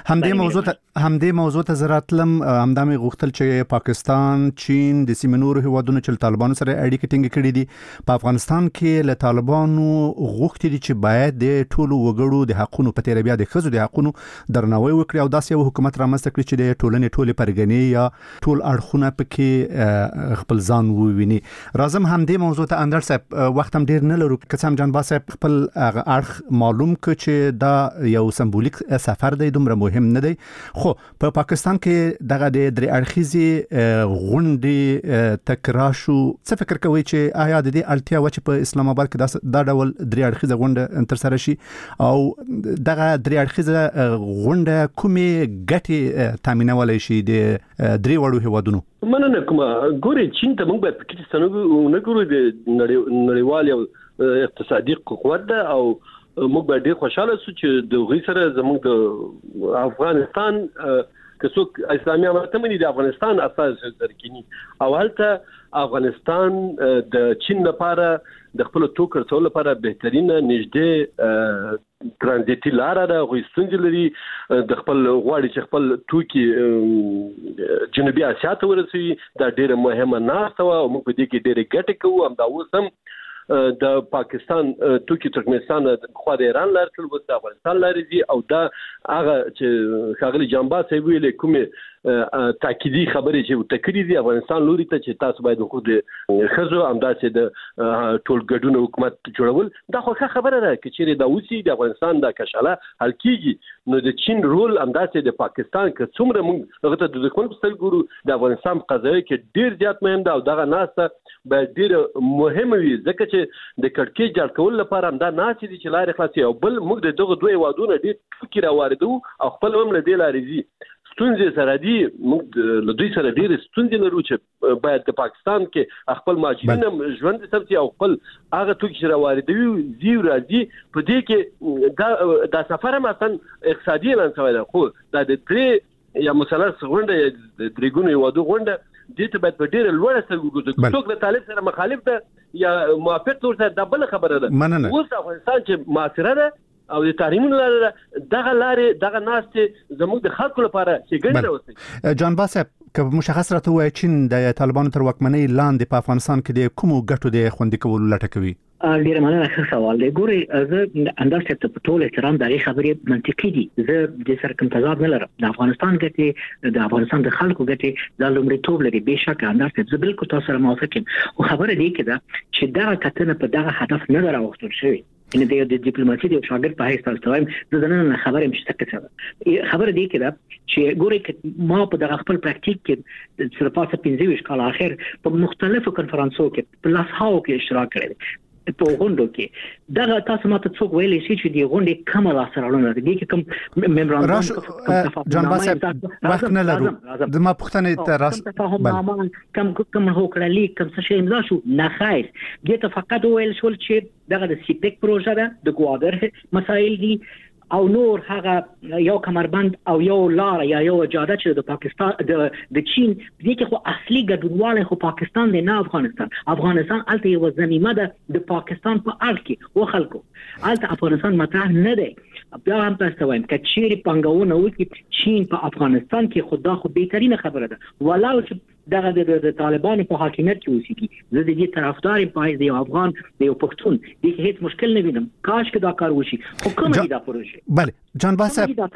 همدې موضوع ته زراتلم همدامه غوښتل چې پاکستان چین د سیمې نورو هیوادونو چې طالبانو سره اړیکې ټینګې کړې دي په افغانستان کې له طالبانو غوښتي دي چې باید د ټولو وګړو د حقونو په تیر بیا د خزو د حقونو درناوی وکړي او داسې یو حکومت رامنځته کړي چې د ټولنې ټولې پرګنې یا ټول اړخونه پکې خپل ځان وویني. راځم همدې موضوع ته اندر صاحب وخت هم ډیر نه لرو که څه هم جان باسب خپل اړخ معلوم کړ چې دا یو سمبولیک سفر دی دومره مهم نه دی خو په پاکستان کې دغه د درې اړخیزې غونډې تکرار شو څه فکر کوي چې آیا د دې اړتیا و چې په اسلام آباد کې دا ډول درې اړخیزه غونډه تر سره شي او دغه درې اړخیزه غونډه کومې ګټې تامینولای شي د درې وړو هیوادونو؟ مننه کوم ګوري چین ته موږ په کې ستنو نه ګورو د نړیوال اقتصادي قوت ده او موږ به ډیر خوشاله شو چې د غي سره زموږ د افغانستان که څوک اسلامي امارت هم د افغانستان اساس درکینی او هلته افغانستان د چین لپاره د خپل توکر ټول لپاره بهترینه نږدې ترانزیتي لار ده غوښتل ستونزې لري د خپل غواړي چې خپل توکي جنوبي اسیا ته ورسوي دا ډیره مهمه ناسته او موږ په دې کې ډیره ګټه کوو هم دا اوس هم د پاکستان توکي ترکمنستان خو د ایران لار تل وسته افغانستان لري او دا هغه چې ښاغلي جنبا سی ویل کومه تاکیدی خبرې چې تکری دي افغانستان لوري ته چې تاسو باید خو د خزو امداسه د ټول ګډون حکومت جوړول دا خو خبره ده چې دا اوسي د افغانستان د کشاله حل کیږي نو د چین رول امداسه د پاکستان که څومره موږ هغه ته د دښمن په ستل ګورو د افغانستان قضايا کې ډیر زیات مهم ده او دغه ناسه باید ډیر مهم وي ځکه چې د کړکۍ جوړ کول لپاره هم دا ناسي دي چې لارې خلاصي او بل موږ د دغه دوه وادونه ډیر فکر واردو او خپل هم له دې لارې زی ستونزې سره دي موږ له دوی سره ډیر ستونزې لرو چې باید د پاکستان کې خپل ماجرین ژوند سمتي او خپل هغه توکي سره واردوي زیو راځي په دې کې دا سفر هم اصلا اقتصادي لنسوي ده خو دا د درې یا مثلث غونډه د درېګونو وادو غونډه دې ته باید په ډیره لوړه سره وګورو څوک د طالب سره مخالف ده یا موافق تور سره د بل خبره ده اوس افغانستان چې معاصره ده او د تحریمونو لاره دغه لارې دغه ناستې زموږ د خلکو لپاره چې ګڼل راوستي. جان باسب که مشخص راته وایي چین د طالبانو تر واکمنۍ لاندې په افغانستان کې د کومو ګټو د خوندي کولو لټه کوي؟ ډیر مننه ښه سوال دی ګوري زه انداز ته په ټول احترام د خبرې منطقي دي زه د سر کوم تضاد نه لرم د افغانستان ګټې د افغانستان د خلکو ګټې د لومړیتوب لري به شک انداز ته زه بالکل تاسو سره موافق یم او خبره دی کې چې دا کتنه په دغه هدف نه راوستل شوی ان د ډیپلوماسي د شاګرد په حیث تاسو وایم د نن خبره مشته کړه خبره دی کې چې ګوري ما په دغه خپل پریکټیک کې تر پاسه 15 کال اخر په مختلفو کنفرانسو کې په لاسهاو کې اشتراک کړی په غونډو کې دا تاسو ماته څوک ویلې شي چې د غونډې کومه لاسرالونه دي کې کوم میمورانډم جان باسب وخت نه لرو د ما پښتنې ته راس کوم هوکړه لیک کوم څه امضا شو نه خیر دې ته فقط ویل شول چې دغه د سیپک پروژه ده د ګوادر مسایل دي او نور هغه یو کمربند او یو لار یا یو اجازه چې د پاکستان د چین دې کې خو اصلي ګډونواله خو پاکستان دی نه افغانستان الته یو زمینه ده د پاکستان په اړه کې و خلکو الته افغانستان مطرح نه دی بیا هم تاسو وایم کچېری پنګاونه وکړي چین په افغانستان کې خدا خو بهترینه خبره ده ولاو چې دغه د طالبانو په حاکمیت کې اوسېږي. زه د دې طرفدار یم په یو افغان د یو پښتون د هیڅ مشکل نه وینم. کاش کې دا کار وشي. خو کومه دی دا پروژه؟ بله جانباز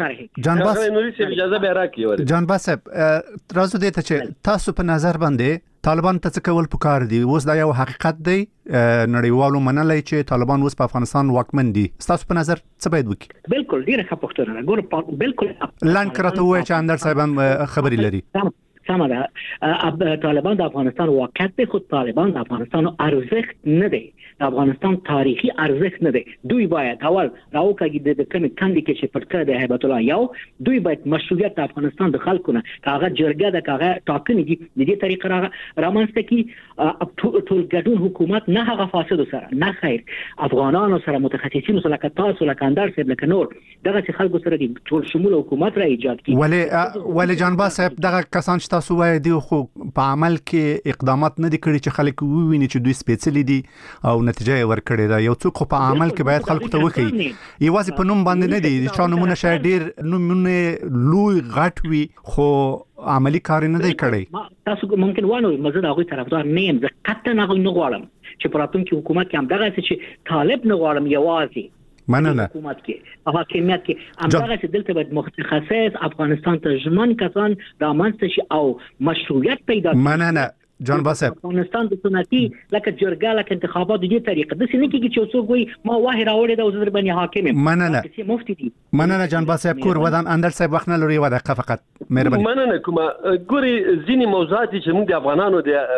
صاحب اجازه به راکړي. جانباز صاحب راځو دې ته چې تاسو په نظر باندې طالبان ته څه کول پکار دي؟ اوس دا یو حقیقت دی نړیوالو منلای چې طالبان اوس په افغانستان واکمن دي. تاسو په نظر څه باید وکړي؟ بالکل ډیره ښه پوښتنه. ګور بالکل لاند کرته وای چې اندر صاحب هم خبري لري. سمه ده. طالبان د افغانستان واقعیت دی، خو طالبان د افغانستان ارزښت نه دی، د افغانستان تاریخي ارزښت نه دی. دوی باید اول راوکړي د کوم کاندي کې چې پټکړه د هیبت الله یو، دوی باید مشروعیت د افغانستان د خلکو نه کاغه جرګه د کاغه ټاکنې دي د دې طریقه رامنځته کی ټول ګډون حکومت نه هغه فاسد سره نه خیر افغانانو سره متخصصین سره تاسو لکه اندر صاحب لکه نور دغه خلکو سره ټول شمول حکومت را ایجاد کی. ولې جانباز صاحب دغه کسان تاسو وایي دی خو په عمل کې اقدامات نه دي کړی چې خلک وویني چې دوی سپیڅلي دي او نتیجه یې ورکړې ده. یو څوک خو په عمل کې باید خلکو ته وښيي، یوازې په نوم باندې نه دي. چا نومونه شاید ډېر نومونه لوی غټ وي خو عملی کار نه دی کړی. تاسو ممکن وانه مزه د هغوی طرفدار نه یم، زه قطعا هغوی نه غواړم چې په راتلونکي حکومت کې هم دغه چې طالب نه غواړم یوازې مننه حکومت کې حاکمیت کې همدغه چې دلته باید متخصص افغانستان ته ژمن کسان رامنځته شي او مشروعیت پیدا شي. مننه جانباز صاحب. افغانستان د سنتي لکه جرګه لکه انتخابات د دې طریقه د سینې کې چې څوک وي ما واه راوړې د وزیر باندې حاکم یم. مننه مفتي دي. مننه جانباز صاحب. کور ودان اندر صاحب وخت نه لري و دقیقه فقط مهرباني. مننه کوم ګوري ځینی موضوعات چې موږ د افغانانو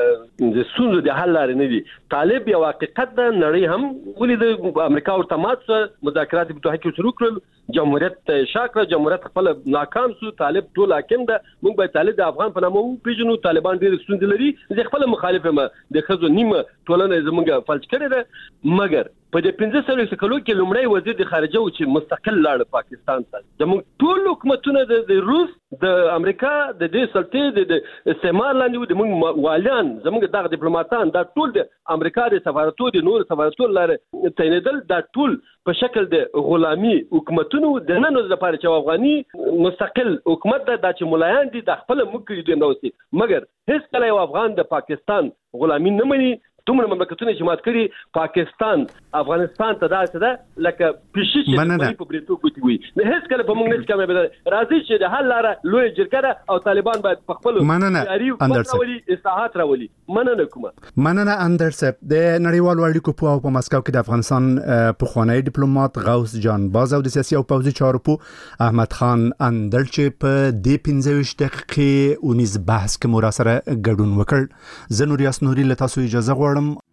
د سونو د حل لري نه دي. طالب یو حقیقت د نړۍ هم ولې د امریکا او تماس مذاکرات په توګه کې شروع کړل، جمهوریت شاکره جمهوریت خپل ناکام سو، طالب ټول حاکم ده. موږ به طالب د افغان په نامه پیژنو. طالبان ډېر ستونزې لري، زه خپل مخالف یم د خزو نیمه ټولنه زمونږ فلج کړی ده. مګر په دې 15 کلو کې لومړی وزیر د خارجه و چې مستقل لاړ پاکستان ته. زموږ ټول حکومتونه د روس د امریکا د دې سلطې د استعمار لاندې د موږ والیان زموږ دغه ډیپلوماټان دا ټول د امریکا د سفارتونو د نور سفارتونو لاره تعینېدل دا ټول په شکل د غلامي حکومتونو د نن ورځې لپاره چې افغاني مستقل حکومت دا چې ملایان دي د خپل ملک دي نو سي. مګر هیڅ کله یو افغان د پاکستان غلامي نه مني. دومره مملکتونه چې مات کړي پاکستان افغانستان ته داسې ده لکه پیشي چې په بریتو ګوتی وي. نه هیڅ کله په موږ نه کمه بدل راځي چې د حل لاره لوی جرګه او طالبان باید په خپل جاری راولي اصلاحات راولي. مننه کوم. مننه اندر صاحب. د نړیوالو اړیکو په مسکو کې د افغانستان پخوانی ډیپلوماټ غوث جانباز او د سیاسي او پوځي چارو په احمد خان اندل چې په دې 15 دقیقې اونیز بحث کې مو را سره ګډون وکړ. زه نوریاس نوري له تاسو اجازه غواړم